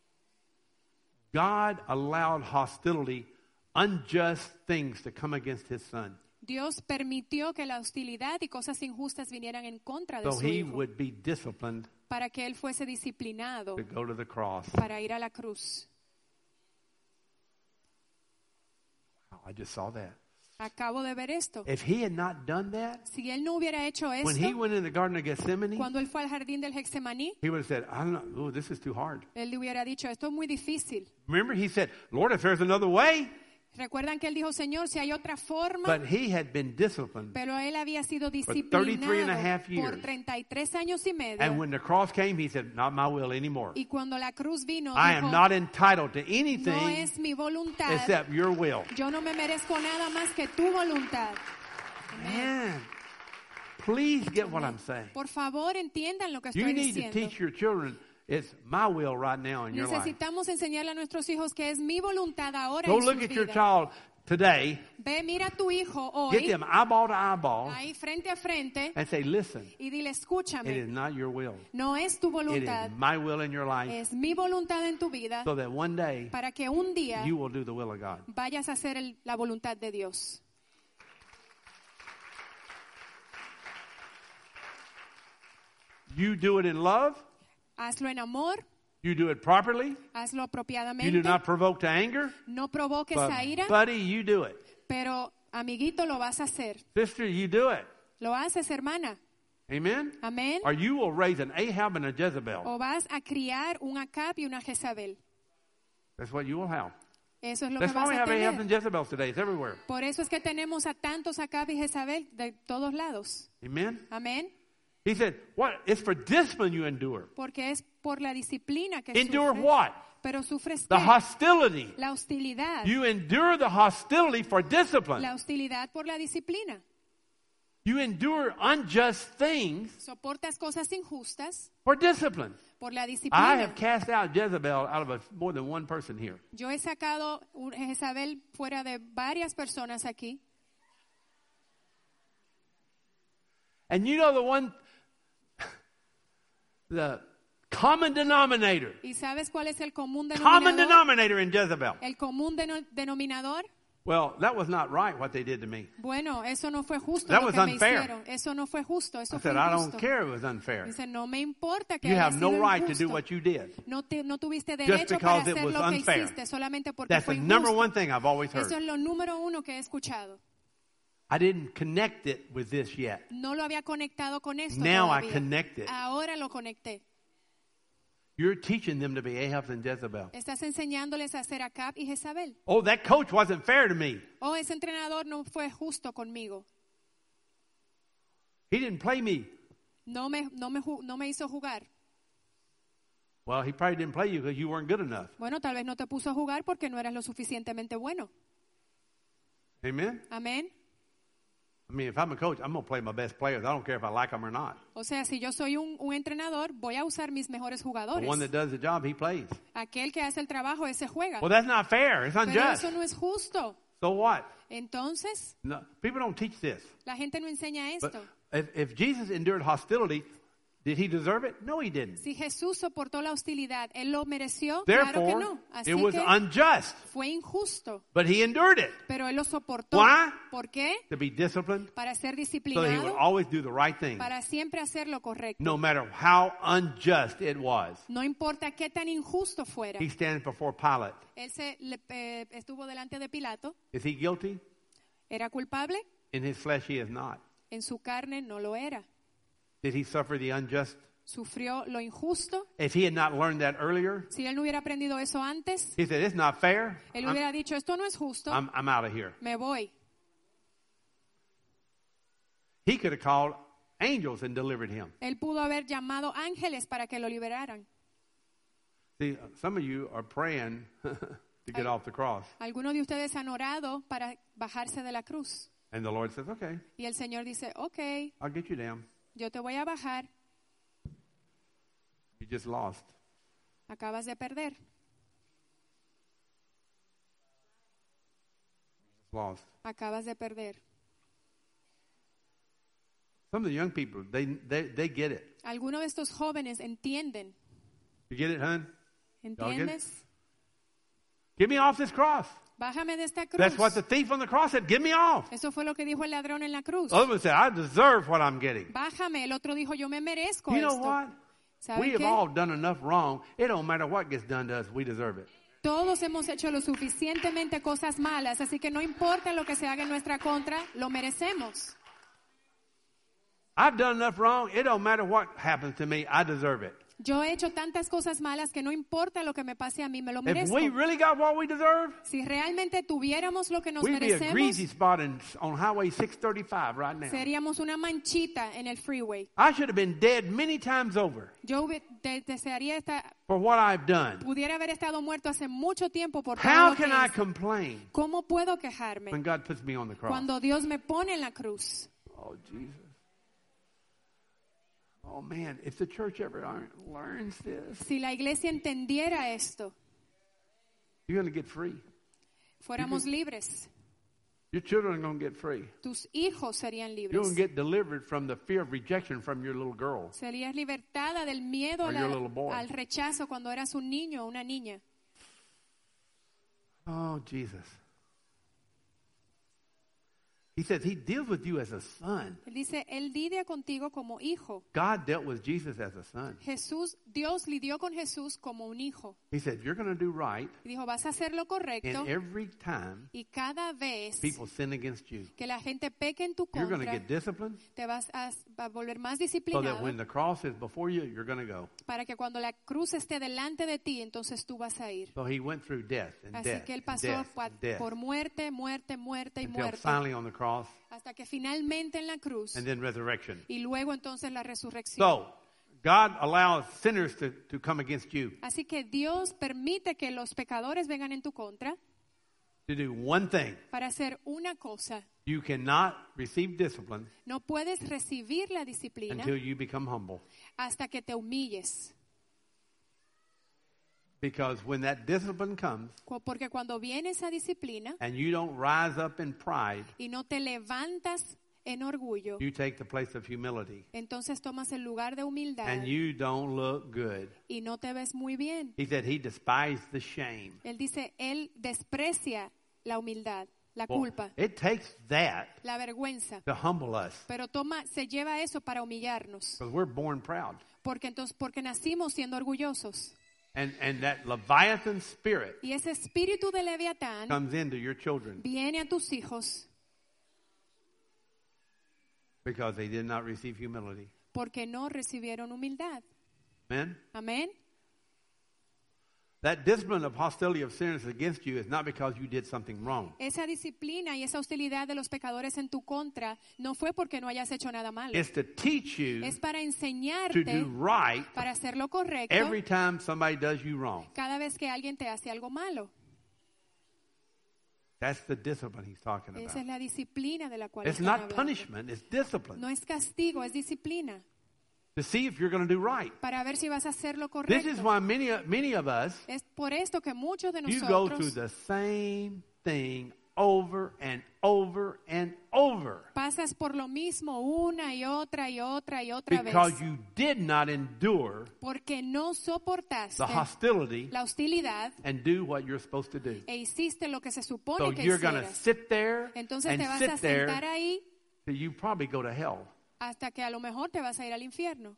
God allowed hostility, unjust things to come against his son. Dios permitió que la hostilidad y cosas injustas vinieran en contra de So su he hijo would be disciplined para que él fuese disciplinado to go to the cross. para ir a la cruz. Wow, I just saw that. Acabo de ver esto. If he had not done that, Si él no hubiera hecho when he esto, went in the Garden of Gethsemane, cuando él fue al jardín del Getsemaní, he would have said, I don't know, oh, this is too hard. él le hubiera dicho, esto es muy difícil. Remember, he said, Lord, if there's another way. Recuerdan que él dijo, Señor, si hay otra forma, But he had been disciplined. pero él había sido thirty-three and a half disciplinado years. por treinta y tres años y medio. And when the cross came, he said, not my will anymore. Y cuando la cruz vino, I dijo, am not entitled to no anything es mi voluntad, except your will. yo no me merezco nada más que tu voluntad. Man, please get what I'm saying. Por favor, entiendan lo que You estoy need to diciendo. teach your children it's my will right now in your life. Necesitamos enseñarle a nuestros hijos que es mi voluntad ahora Go en look sus at your vidas. child today, Ve, mira a tu hijo get hoy, them eyeball to eyeball, ahí frente a frente, and say, listen, y dile, it is escúchame, not your will. no es tu It voluntad, is my will in your life es mi voluntad en tu vida, so that one day para que un día you will do the will of God. vayas a hacer el- la voluntad de Dios. You do it in love. Hazlo en amor, You do it properly. hazlo You do apropiadamente, not provoke to anger. no provoques But, a ira, buddy, you do it. pero amiguito lo vas a hacer. Sister, you do it. Lo haces, hermana. Amen? Amén. Or you will raise an Ahab and a Jezebel. O vas a criar un Acab y una Jezabel. That's what you will have. Eso es lo That's que why vas we a have Ahabs tener. and Jezebels today. It's everywhere. Por eso es que tenemos a tantos Acab y Jezabel de todos lados. Amen? Amén. He said, what? It's for discipline you endure. Porque es por la disciplina que Endure sufres. what? Pero sufres The ¿qué? hostility. La hostilidad. You endure the hostility for discipline. La hostilidad por la disciplina. You endure unjust things Soportas cosas injustas for discipline. por la I disciplina. have cast out Jezebel out of a, more than one person here. Yo he sacado un Jezabel fuera de varias personas aquí. And you know the one, the common denominator, ¿Y sabes cuál es el común common denominador? denominator in Jezebel. El común deno- denominador. Well, that was not right what they did to me. Bueno, eso no fue justo That lo was que me unfair. hicieron. Eso no fue justo, eso I fue said, I injusto. don't care if it was unfair. Dice, no me importa que You haya have no sido right to do injusto. what you did. No, te- no tuviste derecho para because it hacer was lo que unfair. hiciste solamente porque That's fue the number injusto. one thing I've always heard. Eso es lo número uno que he escuchado. I didn't connect it with this yet. No lo había conectado con esto Now I todavía. connect it. Ahora lo conecté. You're teaching them to be Ahabs and Jezebel. Estás enseñándoles a ser Acab y Jezabel. Oh, that coach wasn't fair to me. Oh, ese entrenador no fue justo conmigo. He didn't play me. No me, no me, ju- no me hizo jugar. Well, he probably didn't play you because you weren't good enough. Bueno, tal vez no te puso a jugar porque no eras lo suficientemente bueno. Amen? Amén. I mean, if I'm a coach, I'm going to play my best players. I don't care if I like them or not. O sea, si yo soy un, un entrenador, voy a usar mis mejores The jugadores. one that does the job, he plays. Aquel que hace el trabajo, ese juega. Well, that's not fair. It's Pero unjust. eso no es justo. So what? Entonces, No, people don't teach this. la gente no enseña But esto. if, if Jesus endured hostility, Did he deserve it? No, he didn't. Si Jesús soportó la hostilidad, ¿él lo mereció? Claro que Therefore, no. Así it was que unjust, fue injusto, but he endured it. pero él lo soportó. Why? ¿Por qué? To be disciplined, Para ser so that he would disciplinado, always do the right thing, para siempre hacer lo correcto. no matter how unjust it was. No importa qué tan injusto fuera. He stands before Pilate. Él se, le- eh, estuvo delante de Pilato. Is he guilty? ¿Era culpable? In his flesh, he is not. En su carne no lo era. Did he suffer the unjust? Sufrió lo injusto. If he had not learned that earlier, Si él no hubiera aprendido eso antes, he said, "It's not fair. él I'm, hubiera dicho, esto no es justo, I'm, I'm out of here." me voy. He could have called angels and delivered him. Él pudo haber llamado ángeles para que lo liberaran. See, some of you are praying to get off the cross, Algunos de ustedes han orado para bajarse de la cruz. and the Lord says, "Okay, Y el Señor dice, ok, I'll get you down. yo te voy a bajar, You just lost." acabas de perder, Lost. acabas de perder. Some of the young people, they they they get it. Algunos de estos jóvenes entienden, You get it, hon? Y'all get it? ¿entiendes? Get me off this cross. Bájame de esta cruz. That's what the thief on the cross said. Get me off. Eso fue lo que dijo el ladrón en la cruz. Other one said, "I deserve what I'm getting." Bájame. El otro dijo, yo me merezco You know esto. what? ¿Sabe We have qué? all done enough wrong. It don't matter what gets done to us. We deserve it. Todos hemos hecho lo suficientemente cosas malas, así que no importa lo que se haga en nuestra contra, lo merecemos. I've done enough wrong. It don't matter what happens to me. I deserve it. Yo he hecho tantas cosas malas que no importa lo que me pase a mí, me lo If merezco. we really got what we deserve, Si realmente tuviéramos lo que nos we'd be a merecemos, greasy spot in, on Highway six thirty-five right now. seríamos una manchita en el freeway. I should have been dead many times over Yo hube- de- desearía estar, for what I've done. pudiera haber estado muerto hace mucho tiempo por todo How lo que can I hice. complain ¿Cómo puedo quejarme when God puts me on the cross? cuando Dios me pone en la cruz? Oh, Jesus. Oh, man, if the church ever learns this, Si la iglesia entendiera esto, you're going to get free. fuéramos libres. Your children are going to get free. Tus hijos serían You're libres. going to get delivered from the fear of rejection from your little girl. Serías libertada del miedo a Or la- your little boy. al rechazo cuando eras un niño o una niña. Oh, Jesus. He says he deals with you as a son. Él dice, Él lidia contigo como hijo. God dealt with Jesus as a son. Jesús, Dios lidió con Jesús como un hijo. He said, you're going to do right, Y dijo, vas a hacer lo correcto. and every time Y cada vez people sin against you, que la gente peque en tu you're going to contra, get disciplined te vas a, a volver más so that disciplinado when the cross is before you, you're going to go. para que cuando la cruz esté delante de ti, entonces tú vas a ir. So he went through death and Así death que Él and pasó death pa- and death por muerte, muerte, muerte y until muerte, finally on the cross hasta que finalmente en la cruz and then resurrection. y luego entonces la resurrección. So God allows sinners to, to come against you Así que Dios permite que los pecadores vengan en tu contra to do one thing. para hacer una cosa. You cannot receive discipline No puedes recibir la disciplina until you become humble. hasta que te humilles. Because when that discipline comes Cu- Porque cuando viene esa disciplina and you don't rise up in pride, y no te levantas en orgullo, you take the place of humility entonces tomas el lugar de humildad and you don't look good. y no te ves muy bien. He said he despised the shame. Él dice, Él desprecia la humildad, la Well, culpa, it takes that la vergüenza. to humble us Pero toma, se lleva eso para humillarnos. because we're born proud. Porque entonces, porque nacimos siendo orgullosos. And, and that Leviathan spirit Y ese espíritu de Leviatán comes into your children viene a tus hijos because they did not receive humility. porque no recibieron humildad. Amen? Amén. That discipline of hostility of sinners against you is not because you did something wrong. Esa disciplina y esa hostilidad de los pecadores en tu contra no fue porque no hayas hecho nada malo. It's to teach you Es para to enseñarte do right para hacer lo correcto every time somebody does you wrong. cada vez que alguien te hace algo malo. That's the discipline he's talking Esa es about. la disciplina de la cual It's están not hablando. punishment, it's discipline. No es castigo, es disciplina. To see if you're going to do right. Para ver si vas a hacer lo This is correcto. why many, many of us, Es por esto que muchos de you go through nosotros the same thing over and over and over. Pasas por lo mismo una y otra y otra y otra Because vez. you did not endure Porque no soportaste the hostility la hostilidad and do what you're supposed to do. e hiciste lo que se supone So que you're going to hicieras. sit there Entonces and te vas sit a there sentar ahí till you probably go to hell. hasta que a lo mejor te vas a ir al infierno.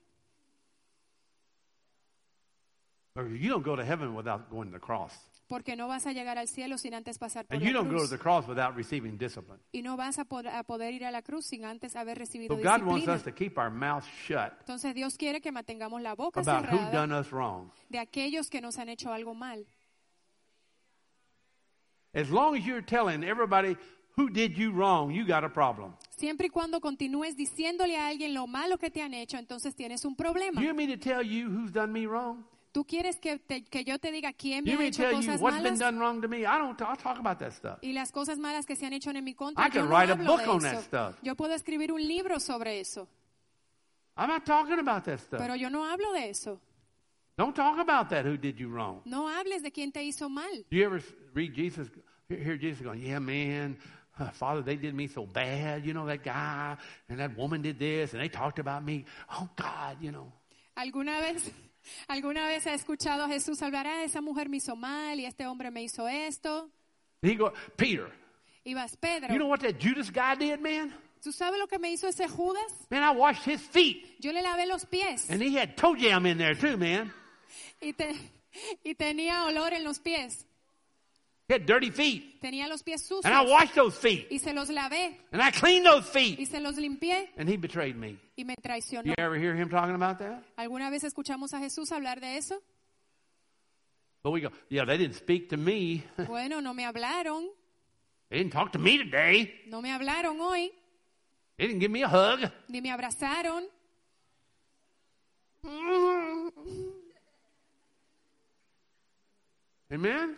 Or you don't go to heaven without going to the cross. Porque no vas a llegar al cielo sin antes pasar por And la you don't go to cruz. the cross without receiving discipline. Y no vas a, pod- a poder ir a la cruz sin antes haber recibido So God wants disciplina. us to keep our mouth shut Entonces Dios quiere que mantengamos la boca about who cerrada done us wrong. de aquellos que nos han hecho algo mal. As long as you're telling everybody who did you wrong, you got a problem. Siempre y cuando continúes diciéndole a alguien lo malo que te han hecho, entonces tienes un problema. You want me to tell you who's done me wrong? ¿Tú quieres que, te- que yo te diga quién me You ha want me to hecho tell you cosas what's been malas? done wrong to me? I don't I'll talk about that stuff. Y las cosas malas que se han hecho en mi contra, I yo could no write a hablo book de on that eso. stuff. Yo puedo escribir un libro sobre eso, I'm not talking about that stuff. pero yo no hablo de eso. Don't talk about that who did you wrong. No hables de quién te hizo mal. Do you ever read Jesus, hear hear Jesus going, yeah, man, uh, Father, they did me so bad. You know, that guy and that woman did this, and they talked about me. Oh, God, you know. ¿Alguna vez, alguna vez ha escuchado a Jesús hablar, ah, esa mujer me hizo mal y este hombre me hizo esto? He go, Peter, Y vas, Pedro, you know what that Judas guy did, man? ¿tú sabes lo que me hizo ese Judas? Man, I washed his feet. Yo le lavé los pies And he had toe jam in there too, man. y, te- y tenía olor en los pies. He had dirty feet. Tenía los pies sucios And I washed those feet. y se los lavé And I cleaned those y feet. se los limpié And he betrayed me. y me traicionó. You ever hear him talking about that? ¿Alguna vez escuchamos a Jesús hablar de eso? But we go, yeah, they didn't speak to me. Bueno, no me hablaron, They didn't talk to me today. no me hablaron hoy, They didn't give me a hug. ni me abrazaron. Amen?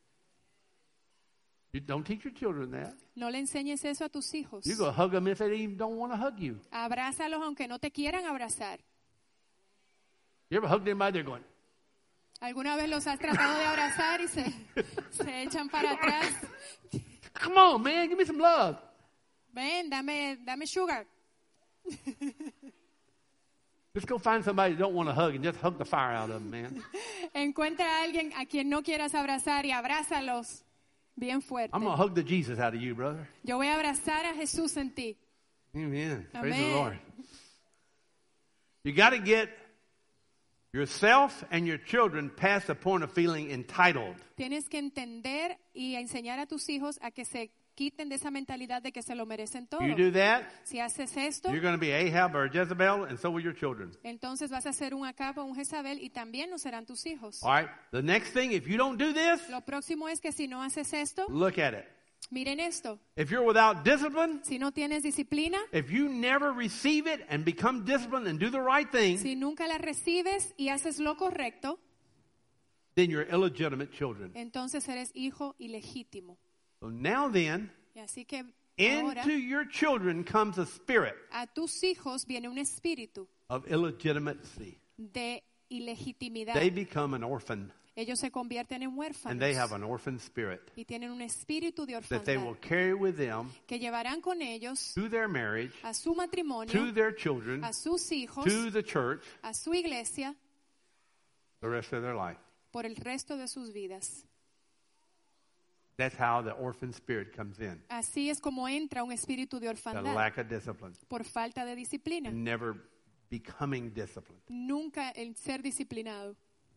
You don't teach your children that. No le enseñes eso a tus hijos. You go hug them if they even don't want to hug you. Abrázalos aunque no te quieran abrazar. You ever hugged anybody? They're going, ¿Alguna vez los has tratado de abrazar y se, se echan para atrás? come on, man, give me some love. Ven, dame, dame sugar. Just go find somebody that don't want to hug and just hug the fire out of them, man. Encuentra a alguien a quien no quieras abrazar y abrázalos bien fuerte. I'm going to hug the Jesus out of you, brother. Yo voy a abrazar a Jesús en ti. Amen. Praise Amen. the Lord. You got to get yourself and your children past the point of feeling entitled. Tienes que entender y enseñar a tus hijos a que se quiten de esa mentalidad de que se lo merecen todo. You do that, Si haces esto, you're going to be Ahab or Jezebel, and so will your children. entonces vas a ser un Acab o un Jezabel y también lo serán tus hijos. All right? The next thing, if you don't do this, Lo próximo es que si no haces esto, look at it. miren esto. If you're without discipline, Si no tienes disciplina, if you never receive it and become disciplined and do the right thing, si nunca la recibes y haces lo correcto, then you're illegitimate children. entonces eres hijo ilegítimo. So now then, Y así que ahora into your children comes a spirit a tus hijos viene un espíritu of illegitimacy. de ilegitimidad. They become an orphan, Ellos se convierten en and they have huérfanos an orphan spirit y tienen un espíritu de that they will orfandad carry with them que llevarán con ellos to their marriage, a su matrimonio, to their children, a sus hijos, to the church, a su iglesia the rest of their life. por el resto de sus vidas. That's how the orphan spirit comes in. Así es como entra un espíritu de The orfandad lack of discipline, por falta de disciplina. and never becoming disciplined. Nunca el ser disciplinado.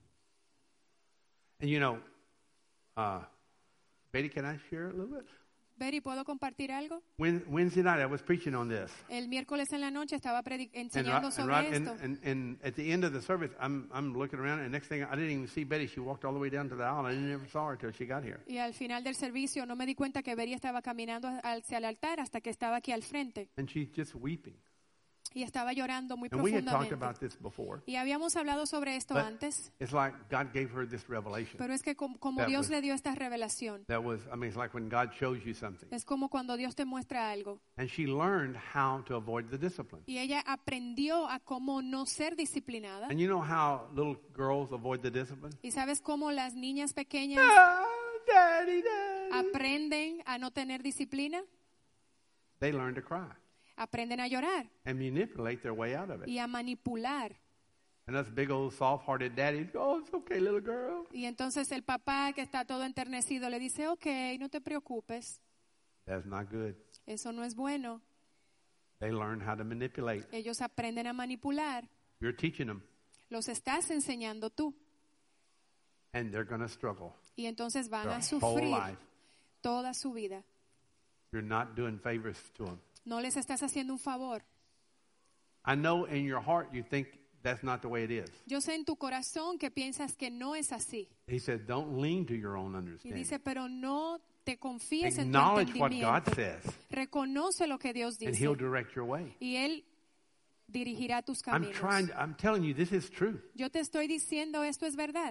And you know, uh, Betty, can I share a little bit? Betty, ¿puedo compartir algo? Wed- Wednesday night, I was preaching on this. El miércoles en la noche estaba predi- And, enseñando right, and, sobre right, and, esto. and, and at the end of the service, I'm, I'm looking around, and next thing, I didn't even see Betty. She walked all the way down to the aisle. I never saw her till she got here. Y al final del servicio no me di cuenta que Betty estaba caminando hacia el altar hasta que estaba aquí al frente. And she's just weeping. Y estaba llorando muy And we had talked profundamente. about this before. Y habíamos hablado sobre esto But antes, it's like God gave her this revelation. pero es que com- como That Dios was- le dio esta revelación, That was, I mean, it's like when God shows you something. es como cuando Dios te muestra algo. And she learned how to avoid the discipline. Y ella aprendió a cómo no ser disciplinada. And you know how little girls avoid the discipline? Y sabes cómo las niñas pequeñas Oh, daddy, daddy. aprenden a no tener disciplina, they learn to cry aprenden a llorar and manipulate their way out of it. y a manipular. And us big old soft-hearted daddies go, oh, it's okay, little girl. Y entonces el papá que está todo enternecido le dice, ok, no te preocupes, That's not good. eso no es bueno. They learn how to manipulate. Ellos aprenden a manipular. You're teaching them, Los estás enseñando tú. and they're going to struggle Y entonces van their a whole sufrir life. toda su vida. You're not doing favors to them. No les estás haciendo un favor. I know in your heart you think that's not the way it is. Yo sé en tu corazón que piensas que no es así. He said, don't lean to your own Y understanding. dice, pero no te confíes en tu Acknowledge what God entendimiento. says, Reconoce lo que Dios and dice. He'll direct your way. Y Él dirigirá tus I'm caminos. trying. I'm telling you, this is true. Yo te estoy diciendo, esto es verdad.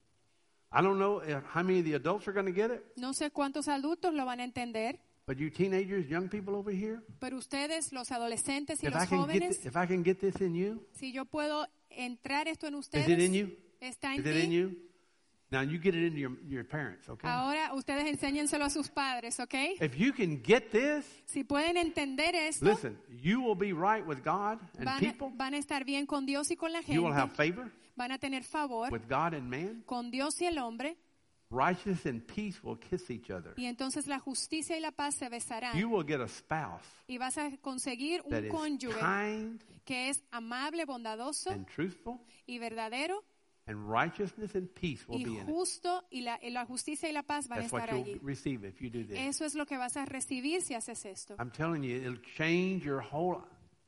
I don't know if, how many of the adults are going to get it, No sé cuántos adultos lo van a entender, but you teenagers, young people over here, pero ustedes, los adolescentes y if los I can get, jóvenes, thi- if I can get this in you, si yo puedo entrar esto en is ustedes, it in you? está en Is it in ti. you? Now you get it into your, your parents, okay? Ahora ustedes enséñenselo a sus padres, ¿ok? If you can get this, Si pueden entender esto, listen, you will be right with God and van, people. van a estar bien con Dios y con la You will have gente. favor Van a tener favor with God and man. con Dios y el hombre. Righteousness and peace will kiss each other. Y entonces la justicia y la paz se besarán. You will get a spouse Y vas a conseguir that un is cónyuge kind que es amable, bondadoso and truthful, y verdadero and righteousness and peace will y be in it. justo, y la, y la justicia y la paz van a That's what estar you'll allí. receive if you do this. Eso es lo que vas a recibir si haces esto. I'm telling you, it'll change your whole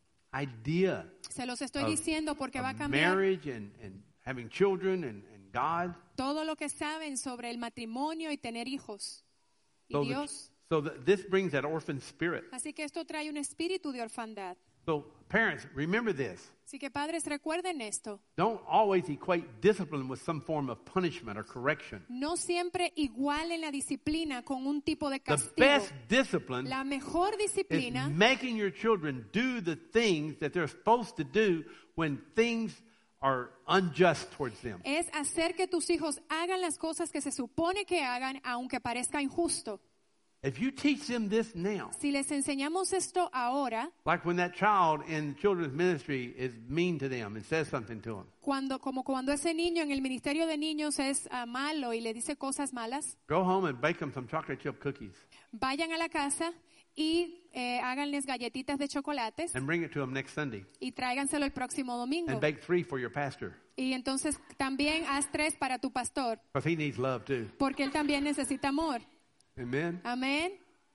idea Se los estoy of, diciendo porque va a of cambiar marriage and, and having children and, and God. todo lo que saben sobre el matrimonio y tener hijos. Y So, that, Dios. so that this brings that orphan spirit. Así que esto trae un espíritu de orfandad. So parents, remember this. Así que padres, recuerden esto. Don't always equate discipline with some form of punishment or correction. No siempre igualen la disciplina con un tipo de The castigo. best discipline La mejor is disciplina making your children do the things that they're supposed to do when things are unjust towards them. es hacer que tus hijos hagan las cosas que se supone que hagan, aunque parezca injusto. If you teach them this now, Si les enseñamos esto ahora, like when that child in children's ministry is mean to them and says something to them, cuando, como cuando ese niño en el ministerio de niños es ah, malo y le dice cosas malas, go home and bake them some chocolate chip cookies vayan a la casa y eh, háganles galletitas de chocolates and bring it to them next Sunday y tráiganselo el próximo domingo. and bake three for your pastor Y entonces también haz tres para tu pastor, because he needs love too. porque él también necesita amor. Amen. Amén.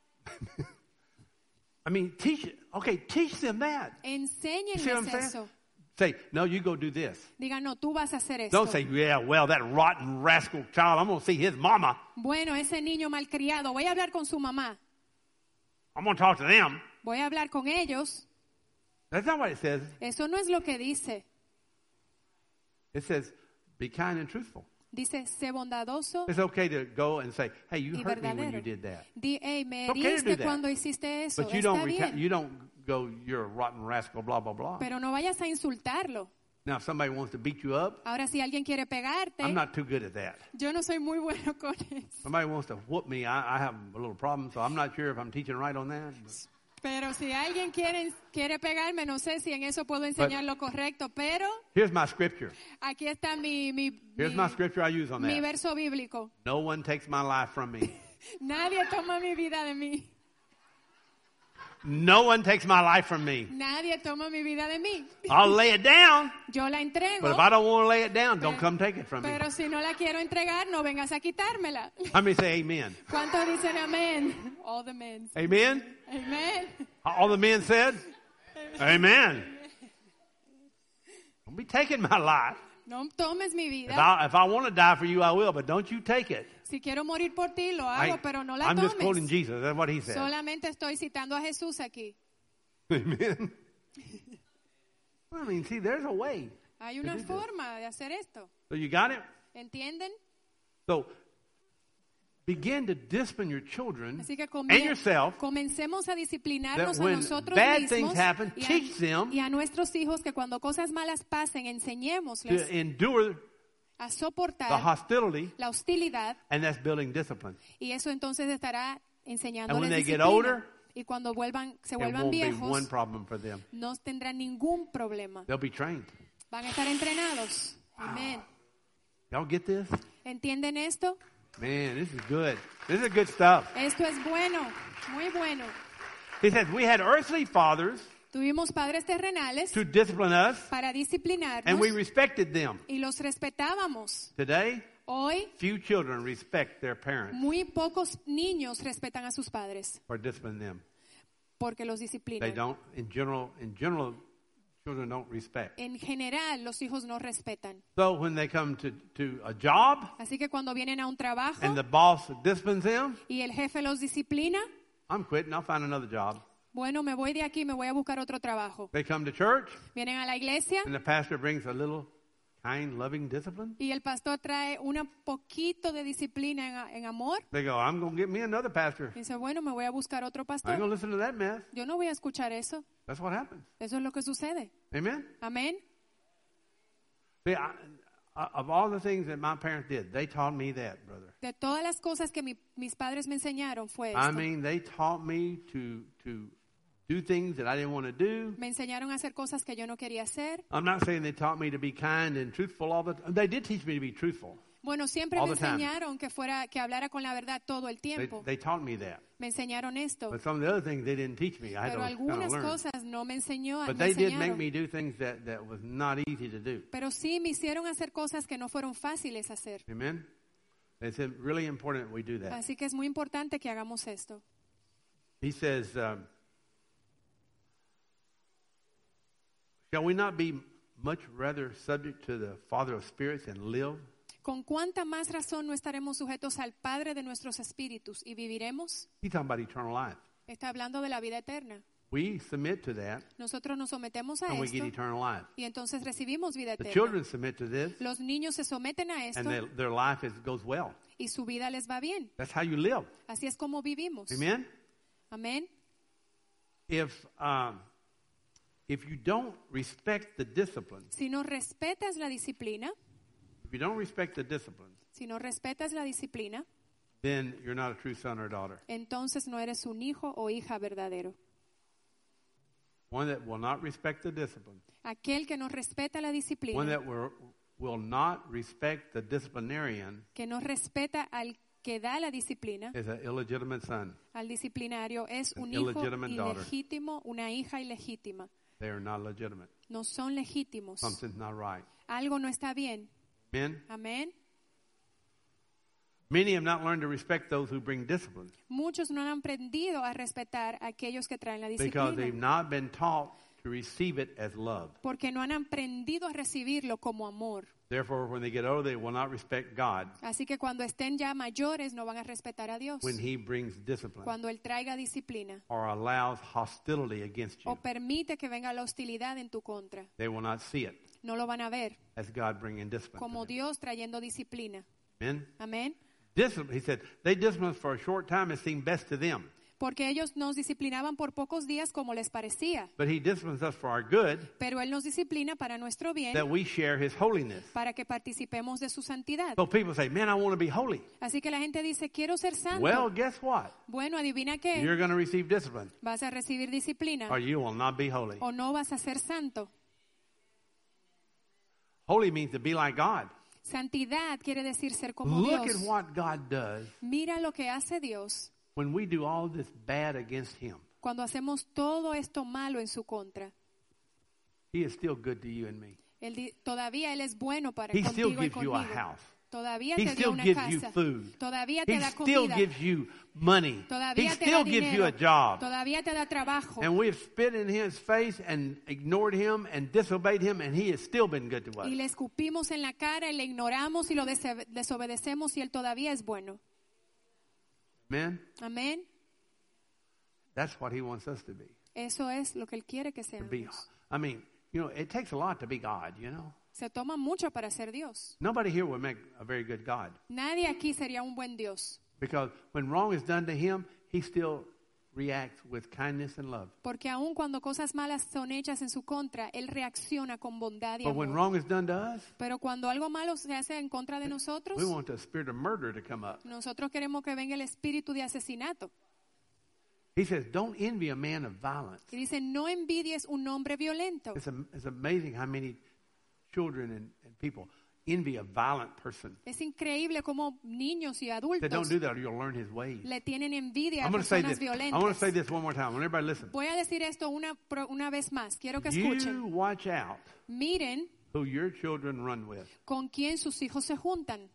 I mean, teach it. Okay, teach them that. You see what I'm Enséñenles saying? eso. Say, no, you go do this. Digan, no, tú vas a hacer esto. Don't say, yeah, well, that rotten rascal child, I'm going to see his mama. Bueno, ese niño malcriado, voy a hablar con su mamá. I'm going to talk to them. Voy a hablar con ellos. That's not what it says. Eso no es lo que dice. It says, be kind and truthful. Dice, sé bondadoso It's okay to go and say, hey, you y hurt me when you verdadero. did that. Di, hey, me It's okay to do heriste that. cuando hiciste eso. But you Está don't, reca- bien. you don't go, you're a rotten rascal, blah, blah, blah. Pero no vayas a insultarlo. Now, if somebody wants to beat you up, Ahora, si alguien quiere pegarte, I'm not too good at that. yo no soy muy bueno con eso. Somebody wants to whoop me, I, I have a little problem, so I'm not sure if I'm teaching right on that. But Pero si alguien quiere, quiere pegarme, no sé si en eso puedo enseñar lo correcto. Pero here's my scripture. aquí está mi, mi, Here's mi, my scripture I use on mi that. verso bíblico. No one takes my life from me. Nadie toma mi vida de mí. No one takes my life from me. Nadie toma mi vida de mí. I'll lay it down, Yo la entrego. but if I don't want to lay it down, don't Pero- come take it from me. Pero si no la quiero entregar, no vengas a quitármela. How many say amen? ¿Cuántos dicen amén? All the men. Amen? Amen. All the men said? Amen. Don't be taking my life. No tomes mi If vida. I, if I want to die for you, I will, but don't you take it. Si quiero morir por ti, lo I, hago, pero no la I'm just quoting tomes. Jesus. That's what he said. Solamente estoy citando a Jesús aquí. Amen. Well, I mean, see, there's a way. Hay una do this. forma de hacer esto. So you got it? ¿Entienden? So begin to discipline your children Así que and comien- yourself comencemos a disciplinarnos that a when nosotros bad mismos things happen, y, teach a, them y a nuestros hijos que cuando cosas malas pasen, to enseñémosles endure a the soportar hostility, la hostilidad, and that's building discipline. y eso entonces estará And enseñándoles when they get disciplina. older, Y cuando vuelvan, se it vuelvan won't be one viejos, problem for them. no tendrán ningún problema. They'll be trained. Van a estar entrenados. Amén. Y'all get this? ¿Entienden esto? Man, this is good. This is good stuff. Esto es bueno, muy bueno. He says, we had earthly fathers Tuvimos padres terrenales to discipline us, para disciplinarnos and we respected them. y los respetábamos. Today, Hoy, few children respect their parents muy pocos niños respetan a sus padres or discipline them. porque los They disciplinan. don't, in general, in general, children don't respect. En general, los hijos no respetan. So when they come to, to a job Así que cuando vienen a un trabajo and the boss disciplines them, y el jefe los disciplina, I'm quitting, I'll find another job. bueno, me voy de aquí, me voy a buscar otro trabajo. They come to church Vienen a la iglesia and the pastor brings a little kind, loving discipline. y el pastor trae un poquito de disciplina en, en amor. They go, I'm going to get me another pastor. Y dice, bueno, me voy a buscar otro I ain't going pastor. to listen to that mess. Yo no voy a escuchar eso. That's what happens. Eso es lo que sucede. Amen? Amén. See, I, I- of all the things that my parents did, they taught me that, brother. De todas las cosas que mi- mis padres me enseñaron fue I esto. mean, they taught me to to do things that I didn't want to do. Me enseñaron a hacer cosas que yo no quería hacer. I'm not saying they taught me to be kind and truthful all the time. They did teach me to be truthful. Bueno, siempre All me the time. enseñaron que fuera que hablara con la verdad todo el They, tiempo. they taught me that. Me enseñaron esto. But some of the other things they didn't teach me. I had Pero to kind of algunas learn. cosas no me enseñó, But me they did make enseñaron. me do things that, that was not easy to do. Pero sí me hicieron hacer cosas que no fueron fáciles hacer. Amen? It's really important we do that. Así que es muy importante que hagamos esto. He says, um, shall we not be much rather subject to the Father of spirits and live? ¿Con cuánta más razón no estaremos sujetos al Padre de nuestros espíritus y viviremos? He's talking about eternal life. Está hablando de la vida eterna. We submit to that, Nosotros nos sometemos a and we get esto eternal life. y entonces recibimos vida The eterna. children submit to this, Los niños se someten a esto and their, their life is, goes well. y su vida les va bien. That's how you live. Así es como vivimos. Amen? Amén. If, um, if you don't respect the discipline, Si no respetas la disciplina, if you don't respect the discipline, si no respetas la disciplina, then you're not a true son or daughter. entonces no eres un hijo o hija verdadero. One that will not respect the discipline, Aquel que no respeta la one disciplina, that will, will not respect the disciplinarian que no respeta al que da la disciplina, is an illegitimate son. al disciplinario, es An un hijo illegitimate daughter. ilegítimo, una hija ilegítima. They are not legitimate. No son legítimos. Something's not right. Algo no está bien. Amen? Amén. Many have not learned to respect those who bring discipline Muchos no han aprendido a respetar a aquellos que traen la because they've disciplina not been taught to receive it as love. porque no han aprendido a recibirlo como amor. Therefore, when they get older, they will not respect God Así que cuando estén ya mayores no van a respetar a Dios when He brings discipline cuando Él traiga disciplina or allows hostility against you. o permite que venga la hostilidad en tu contra. They will not see it No lo van a ver as God bringing discipline. to como them. Dios trayendo disciplina. Amen? Amén. Discipline, he said, they discipline us for a short time and seem best to them. Porque ellos nos disciplinaban por pocos días como les parecía. But He disciplines us for our good, Pero Él nos disciplina para nuestro bien, that we share His holiness. para que participemos de su santidad. So people say, man, I want to be holy. Así que la gente dice, quiero ser santo. Well, guess what? Bueno, adivina qué. You're going to receive discipline, Vas a recibir disciplina or you will not be holy. o no vas a ser santo. Holy means to be like God. Santidad quiere decir ser como Look at Dios. what God does Mira lo que hace Dios when we do all this bad against Him. cuando hacemos todo esto malo en su contra. He is still good to you and me. Él di- todavía Él es bueno para He still contigo y gives you a conmigo. house. Todavía He te dio still una gives you casa. food. Todavía te He da still comida. gives you money. He Todavía te da still gives you a dinero. job. Todavía te da trabajo. And we have spit in His face and ignored Him and disobeyed Him, and He has still been good to us. Y le escupimos en la cara y le ignoramos y lo dese- desobedecemos y Él todavía es bueno. Amen? Amén. That's what He wants us to be. Eso es lo que Él quiere que To be. seamos. I mean, you know, it takes a lot to be God, you know. Se toma mucho para ser Dios. Nobody here would make a very good God. Nadie aquí sería un buen Dios. Because when wrong is done to Him, He still reacts with kindness and love. Porque aun cuando cosas malas son hechas en su contra, Él reacciona con bondad y But when amor. wrong is done to us, Pero cuando algo malo se hace en contra de nosotros, we want the spirit of murder to come up. nosotros queremos que venga el espíritu de asesinato. He says, don't envy a man of violence. Y dice, no envidies un hombre violento. It's, am- it's amazing how many children and, and people envy a violent person. Es increíble cómo niños y They don't adultos do that or you'll learn his ways. le tienen envidia a I'm going to say personas this. I violentas. want to say this one more time. I want everybody to listen. Voy a decir esto una, pro- una vez más. Quiero que escuchen. You watch out Miren who your children run with. con quién sus hijos se juntan.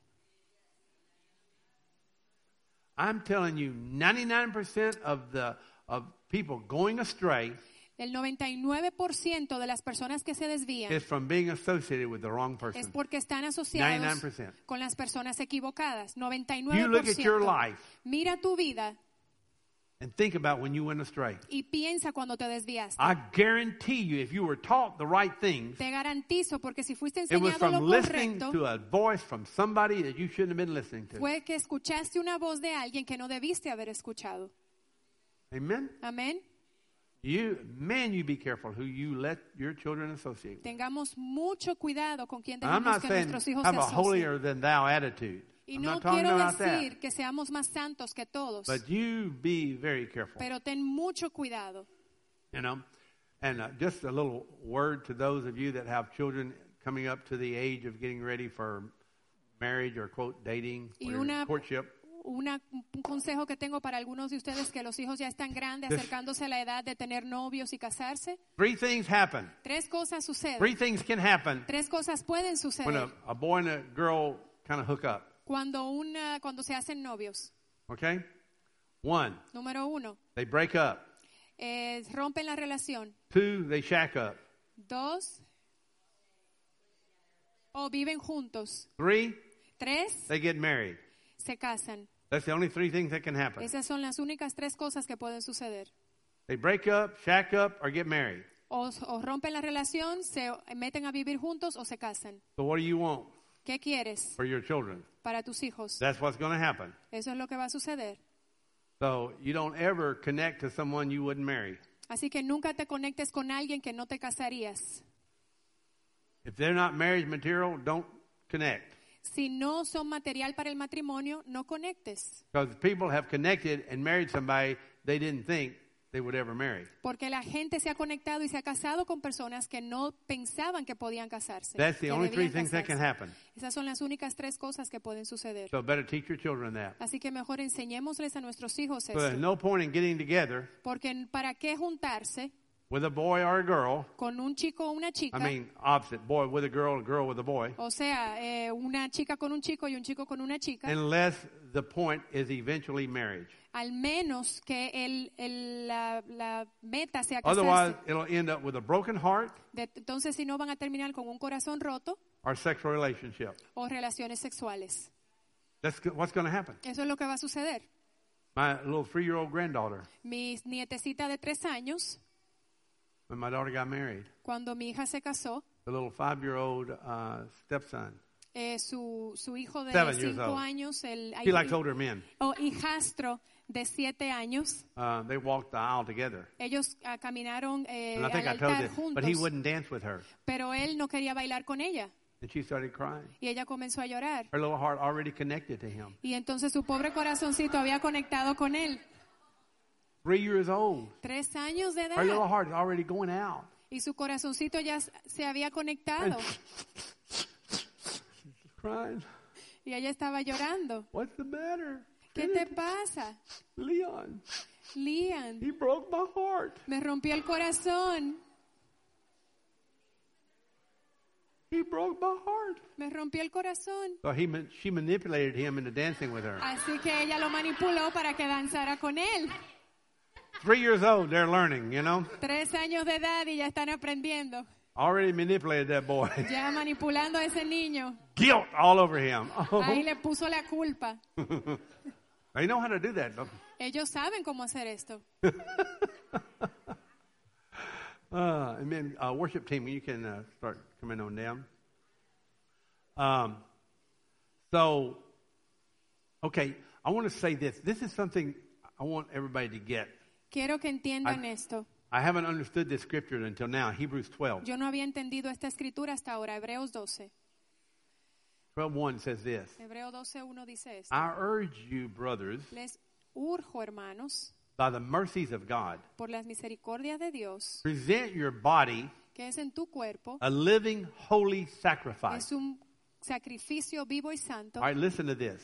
I'm telling you, ninety-nine percent of the of people going astray El noventa y nueve por ciento de las personas que se desvían is from being associated with the wrong es person. porque están ninety-nine asociados percent. con las personas equivocadas. noventa y You nueve look por at your ciento. life Mira tu vida and think about when you went astray. y piensa cuando te desviaste. I guarantee you, if you were taught the right things, Te garantizo, porque si fuiste it was enseñado lo from listening correcto, to a voice from somebody that you shouldn't have been listening to. fue que escuchaste una voz de alguien que no debiste haber escuchado. Amen? Amén. You, man, you be careful who you let your children associate with. Tengamos mucho cuidado con quien And I'm dejamos not que saying nuestros hijos have se a asocien. holier than thou attitude. Y I'm no not talking quiero about that. decir que seamos más santos que todos, But you be very careful. pero ten mucho cuidado. You know, and uh, just a little word to those of you that have children coming up to the age of getting ready for marriage or quote dating Y or una- courtship. Una- un consejo que tengo para algunos de ustedes que los hijos ya están grandes, This- acercándose a la edad de tener novios y casarse. Three things happen. Tres cosas suceden. Three things can happen Tres cosas pueden when suceder a, a boy and a girl kind of hook up. cuando una cuando se hacen novios. Okay? One, Número uno, they break up. eh, rompen la relación. Two, they shack up. Dos, o viven juntos. Three, Tres, they get married. se casan. That's the only three things that can happen. Esas son las únicas tres cosas que pueden suceder. They break up, shack up, or get married. O, o rompen la relación, se meten a vivir juntos o se casan. So what do you want ¿Qué quieres for your children? para tus hijos? That's what's going to happen. Eso es lo que va a suceder. So you don't ever connect to someone you wouldn't marry. Así que nunca te conectes con alguien que no te casarías. If they're not marriage material, don't connect. Si no son material para el matrimonio, no conectes. Because people have connected and married somebody they didn't think they would ever marry. Porque la gente se ha conectado y se ha casado con personas que no pensaban que podían casarse. That's the que only three debían things that can casarse. happen. Esas son las únicas tres cosas que pueden suceder. So better teach your children that. Así que mejor enseñémosles a nuestros hijos So there's esto. no point in getting together Porque ¿para qué juntarse with a boy or a girl? con un chico o una chica? I mean, opposite, boy with a girl, a girl with a boy. O sea, eh, una chica con un chico y un chico con una chica. Unless the point is eventually marriage. Al menos que el, el- la, la meta sea Otherwise, casarse. it'll end up with a broken heart De- entonces, si no, van a terminar con un corazón roto or sexual relationship. o relaciones sexuales. That's go- what's going to happen. Eso es lo que va a suceder. My little three-year-old granddaughter, Mi nietecita de tres años, when my daughter got married, cuando mi hija se casó, the little five-year-old uh, stepson, eh, su, su hijo de Seven years cinco old. años, el he likes older men. o hijastro de siete años, Uh, they walked the aisle together. ellos ah, caminaron eh, And I al think I told altar you, juntos, but he wouldn't dance with her. pero él no quería bailar con ella And she started crying. y ella comenzó a llorar. Her little heart already connected to him. Y entonces su pobre corazoncito había conectado con él. Three years old. Tres años de Her little edad. heart is already going out. Y su corazoncito ya s- se había conectado. Crying. Y ella estaba llorando. What's the matter? ¿Qué te pasa? Leon, Lian, he broke my heart. me rompió el corazón. He broke my heart. Me rompió el corazón. So he, ma- she manipulated him into dancing with her. Así que ella lo manipuló para que danzara con él. Three years old, they're learning, you know. Tres años de edad y ya están aprendiendo. Already manipulated that boy. Ya manipulando a ese niño. Guilt all over him. Ahí le puso la culpa. They know how to do that. Don't Ellos saben cómo hacer esto. they? Uh, and then uh, worship team, you can uh, start coming on down. Um, so, okay, I want to say this. This is something I want everybody to get. Quiero que entiendan I- esto. I haven't understood this scripture until now, Hebrews twelve. Yo no había entendido esta escritura hasta ahora, Hebreos doce. twelve one says this. Hebreo doce uno dice esto. I urge you, brothers, Les urjo, hermanos, by the mercies of God, por las misericordias de Dios, present your body que es en tu cuerpo, a living, holy sacrifice. es un sacrificio vivo y santo. All right, listen to this.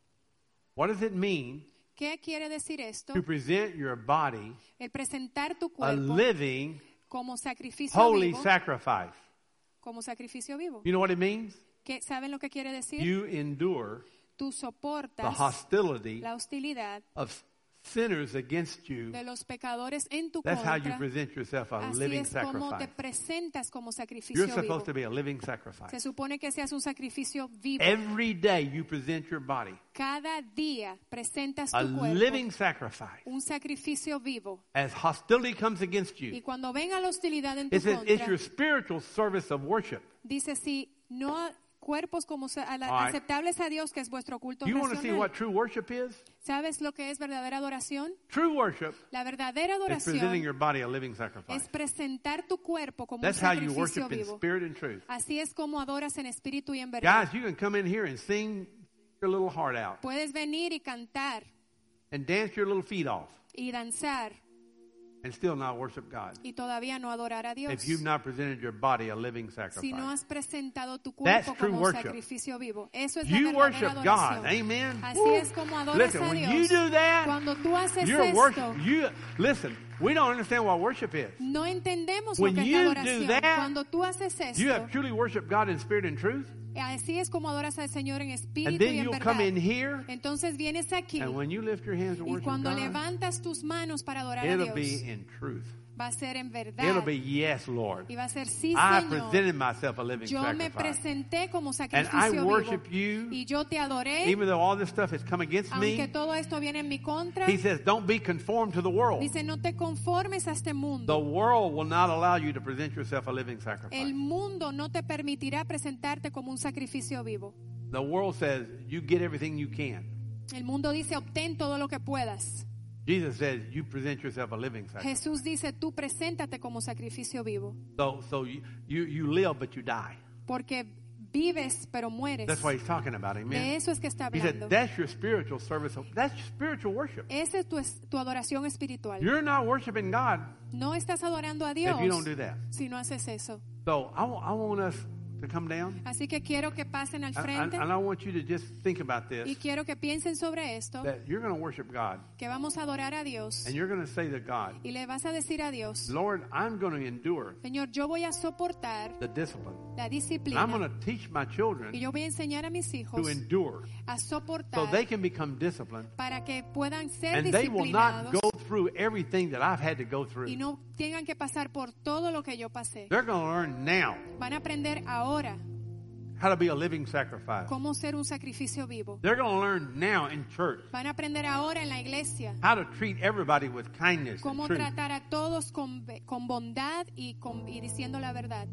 What does it mean ¿Qué quiere decir esto? to present your body El presentar tu a cuerpo living, como sacrificio holy vivo, sacrifice? como sacrificio vivo. You know what it means? ¿Qué, ¿Saben lo que quiere decir? You endure Tú the soportas hostility la hostilidad of sinners against you. de los pecadores en tu That's how you contra. present yourself a Así living es como te sacrifice. presentas como You're sacrificio vivo. supposed to be a living Se sacrifice. supone que seas un sacrificio vivo. Every day you present your body Cada día presentas a tu cuerpo, living sacrifice. un sacrificio vivo. As hostility comes against Y you, cuando venga la hostilidad en tu it says it's contra, your spiritual service of worship. dice si no cuerpos como sa- a la- All right. aceptables a Dios, que es vuestro culto You want to see racional. what true worship is? ¿Sabes lo que es verdadera adoración? True worship La verdadera is presenting adoración your body a living sacrifice. es presentar tu cuerpo como That's un how you sacrificio worship in vivo. spirit and truth. Así es como adoras en espíritu y en verdad. Guys, you can come in here and sing your little heart out Puedes venir y cantar and dance your little feet off y danzar and still not worship God y todavía no adorar a Dios. if you've not presented your body a living Si no sacrifice. has presentado tu That's cuerpo true como worship. sacrificio vivo. Eso es You la worship verdadera God. adoración. Amen. Así Woo. es como adoras Listen, a when Dios. you do that, Cuando tú haces you're esto, worship. You listen. We don't understand what worship is. no entendemos When lo que es you la do adoración. that, Cuando tú haces You esto, have truly worshiped God in spirit and truth, así es como adoras al Señor en and espíritu then y en you'll verdad. come in here, Entonces vienes aquí and when you lift your hands to y worship cuando God, levantas tus manos para adorar a it'll Dios, be in truth. va a ser en verdad. It'll be yes, Lord. Y va a ser sí, I Señor. presented myself a living Yo me sacrifice. presenté como And I sacrificio worship vivo. you, Y yo te adoré, even though all this stuff has come against aunque me. todo esto viene en mi contra. He says, don't be conformed to the world. Dice, no te conformes a este The mundo. world will not allow you to present yourself a living El sacrifice. mundo no te permitirá presentarte como un sacrificio vivo. The world says, you get everything you can. El mundo dice, obtén todo lo que puedas. Jesus says, you present yourself a living sacrifice. Jesús dice, tú preséntate como sacrificio vivo. So, so you, you, you live, but you die. Porque vives, pero mueres. That's what he's talking about, De amen? eso es que está He said, hablando. that's your spiritual service. of- That's spiritual worship. Esa es tu, es- tu adoración espiritual. You're not worshiping God No estás adorando a Dios if you don't do that. si no haces eso. So I, wa- I want us to come down. Así que quiero que pasen al And, frente and I want you to just think about y this, quiero que piensen sobre esto, that you're going to worship God. que vamos a adorar a Dios And you're going to say to God, y le vas a decir a Dios, Lord, I'm going to endure Señor, yo voy a soportar the discipline. la And I'm disciplina going to teach my y children yo voy a enseñar a mis hijos to endure a so soportar they can become disciplined. para que puedan ser And they will not disciplinados go through everything that I've had to go through. y no tengan que pasar por todo lo que yo pasé. They're going to learn now Van a aprender ahora how to be a living sacrifice. cómo ser un sacrificio vivo. They're going to learn now in church Van a aprender ahora en la iglesia how to treat everybody with kindness and cómo truth. tratar a todos con, con bondad y, con, y diciendo la verdad.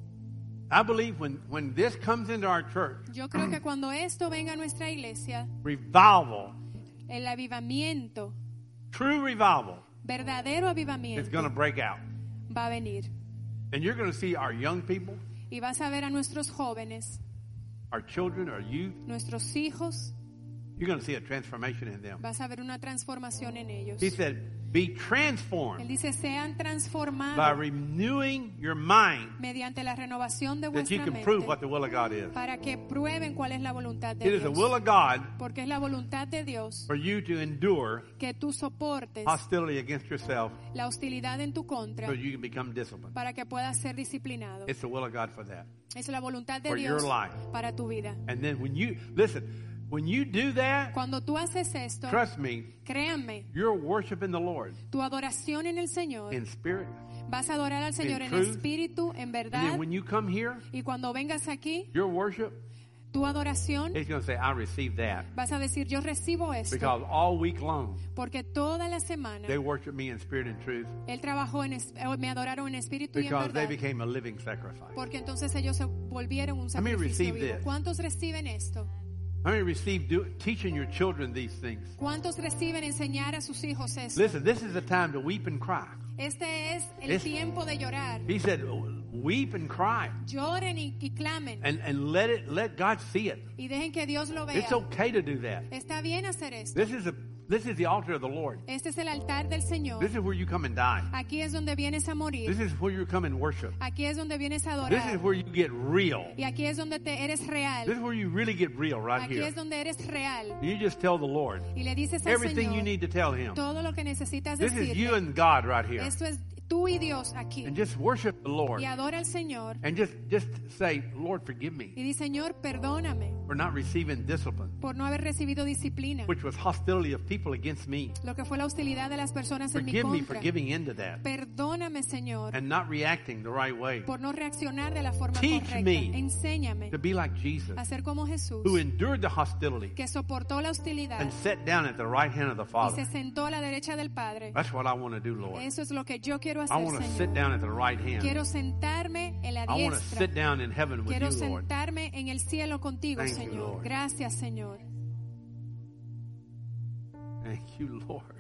I believe when, when this comes into our church, Yo creo que cuando esto venga a nuestra iglesia, revival, el avivamiento, true revival, verdadero is avivamiento, going to break out. va a venir. And you're going to see our young people, Y vas a ver a nuestros jóvenes, our children, our youth, nuestros hijos, you're going to see a transformation in them. vas a ver una transformación en ellos. He said, be Él transformed dice, sean by transformados renewing your mind mediante la renovación de that you vuestra can prove mente what the will of God is. para que prueben cuál es la voluntad de It is the will Dios. of God Porque es la voluntad de Dios for you to endure que tú soportes hostility against yourself la hostilidad en tu contra so you can become disciplined. para que puedas ser disciplinado. It's the will of God for that. Es la voluntad de For your Dios life. para tu vida. And then when you, listen, when you do that, Cuando tú haces esto, trust me, créanme, you're worshiping the Lord tu adoración en el Señor, in spirit. vas a adorar al Señor en truth. espíritu, en And verdad, then when you come here, y cuando vengas aquí, your worship, tu adoración, it's going to say, I received that. vas a decir, yo recibo esto, Because all week long, porque toda la semana they worship me in spirit and truth Él trabajó en, es- eh, me adoraron en espíritu y en because they verdad, became a living sacrifice. porque entonces ellos se volvieron un Let me sacrificio receive vivo. this. ¿Cuántos reciben esto? How many receive do, teaching your children these things? ¿Cuántos reciben enseñar a sus hijos eso? Listen, this is the time to weep and cry. Este es el Es- tiempo de llorar. He said, weep and cry. Lloren y, y clamen. And, and let it let God see it. Y dejen que Dios lo vea. It's okay to do that. Está bien hacer esto. This is a this is the altar of the Lord. Este es el altar del Señor. This is where you come and die. Aquí es donde vienes a morir. This is where you come and worship. Aquí es donde vienes a This adorar. is where you get real. Y aquí es donde te eres This real. is where you really get real right Aquí here. es donde eres real. You just tell the Lord Y le dices al everything you Señor need to tell Him. todo lo que necesitas This is you decirle. and God right here. Esto es tú y Dios aquí. And just worship the Lord. Y adora al Señor. And just just say, Lord, forgive me Y di, Señor, perdóname for not receiving discipline, por no haber recibido disciplina. which was hostility of people against me. Lo que fue la hostilidad de las personas en mi Forgive me for contra. giving into that Perdóname, Señor, and not reacting the right way. por no reaccionar de la forma Teach correcta. me Enséñame To be like Jesus, a ser como Jesús, who endured the hostility que soportó la hostilidad and sat down at the right hand of the y se Father. sentó a la derecha del Padre. That's what I want to do, Lord. Eso es lo que yo quiero I hacer, want to sit Señor. down at the right hand. Quiero sentarme en la I want to diestra. sit down in heaven with Quiero you, Lord. sentarme en el cielo contigo, Thank you, Señor. Lord. Gracias, Señor. Thank you, Lord.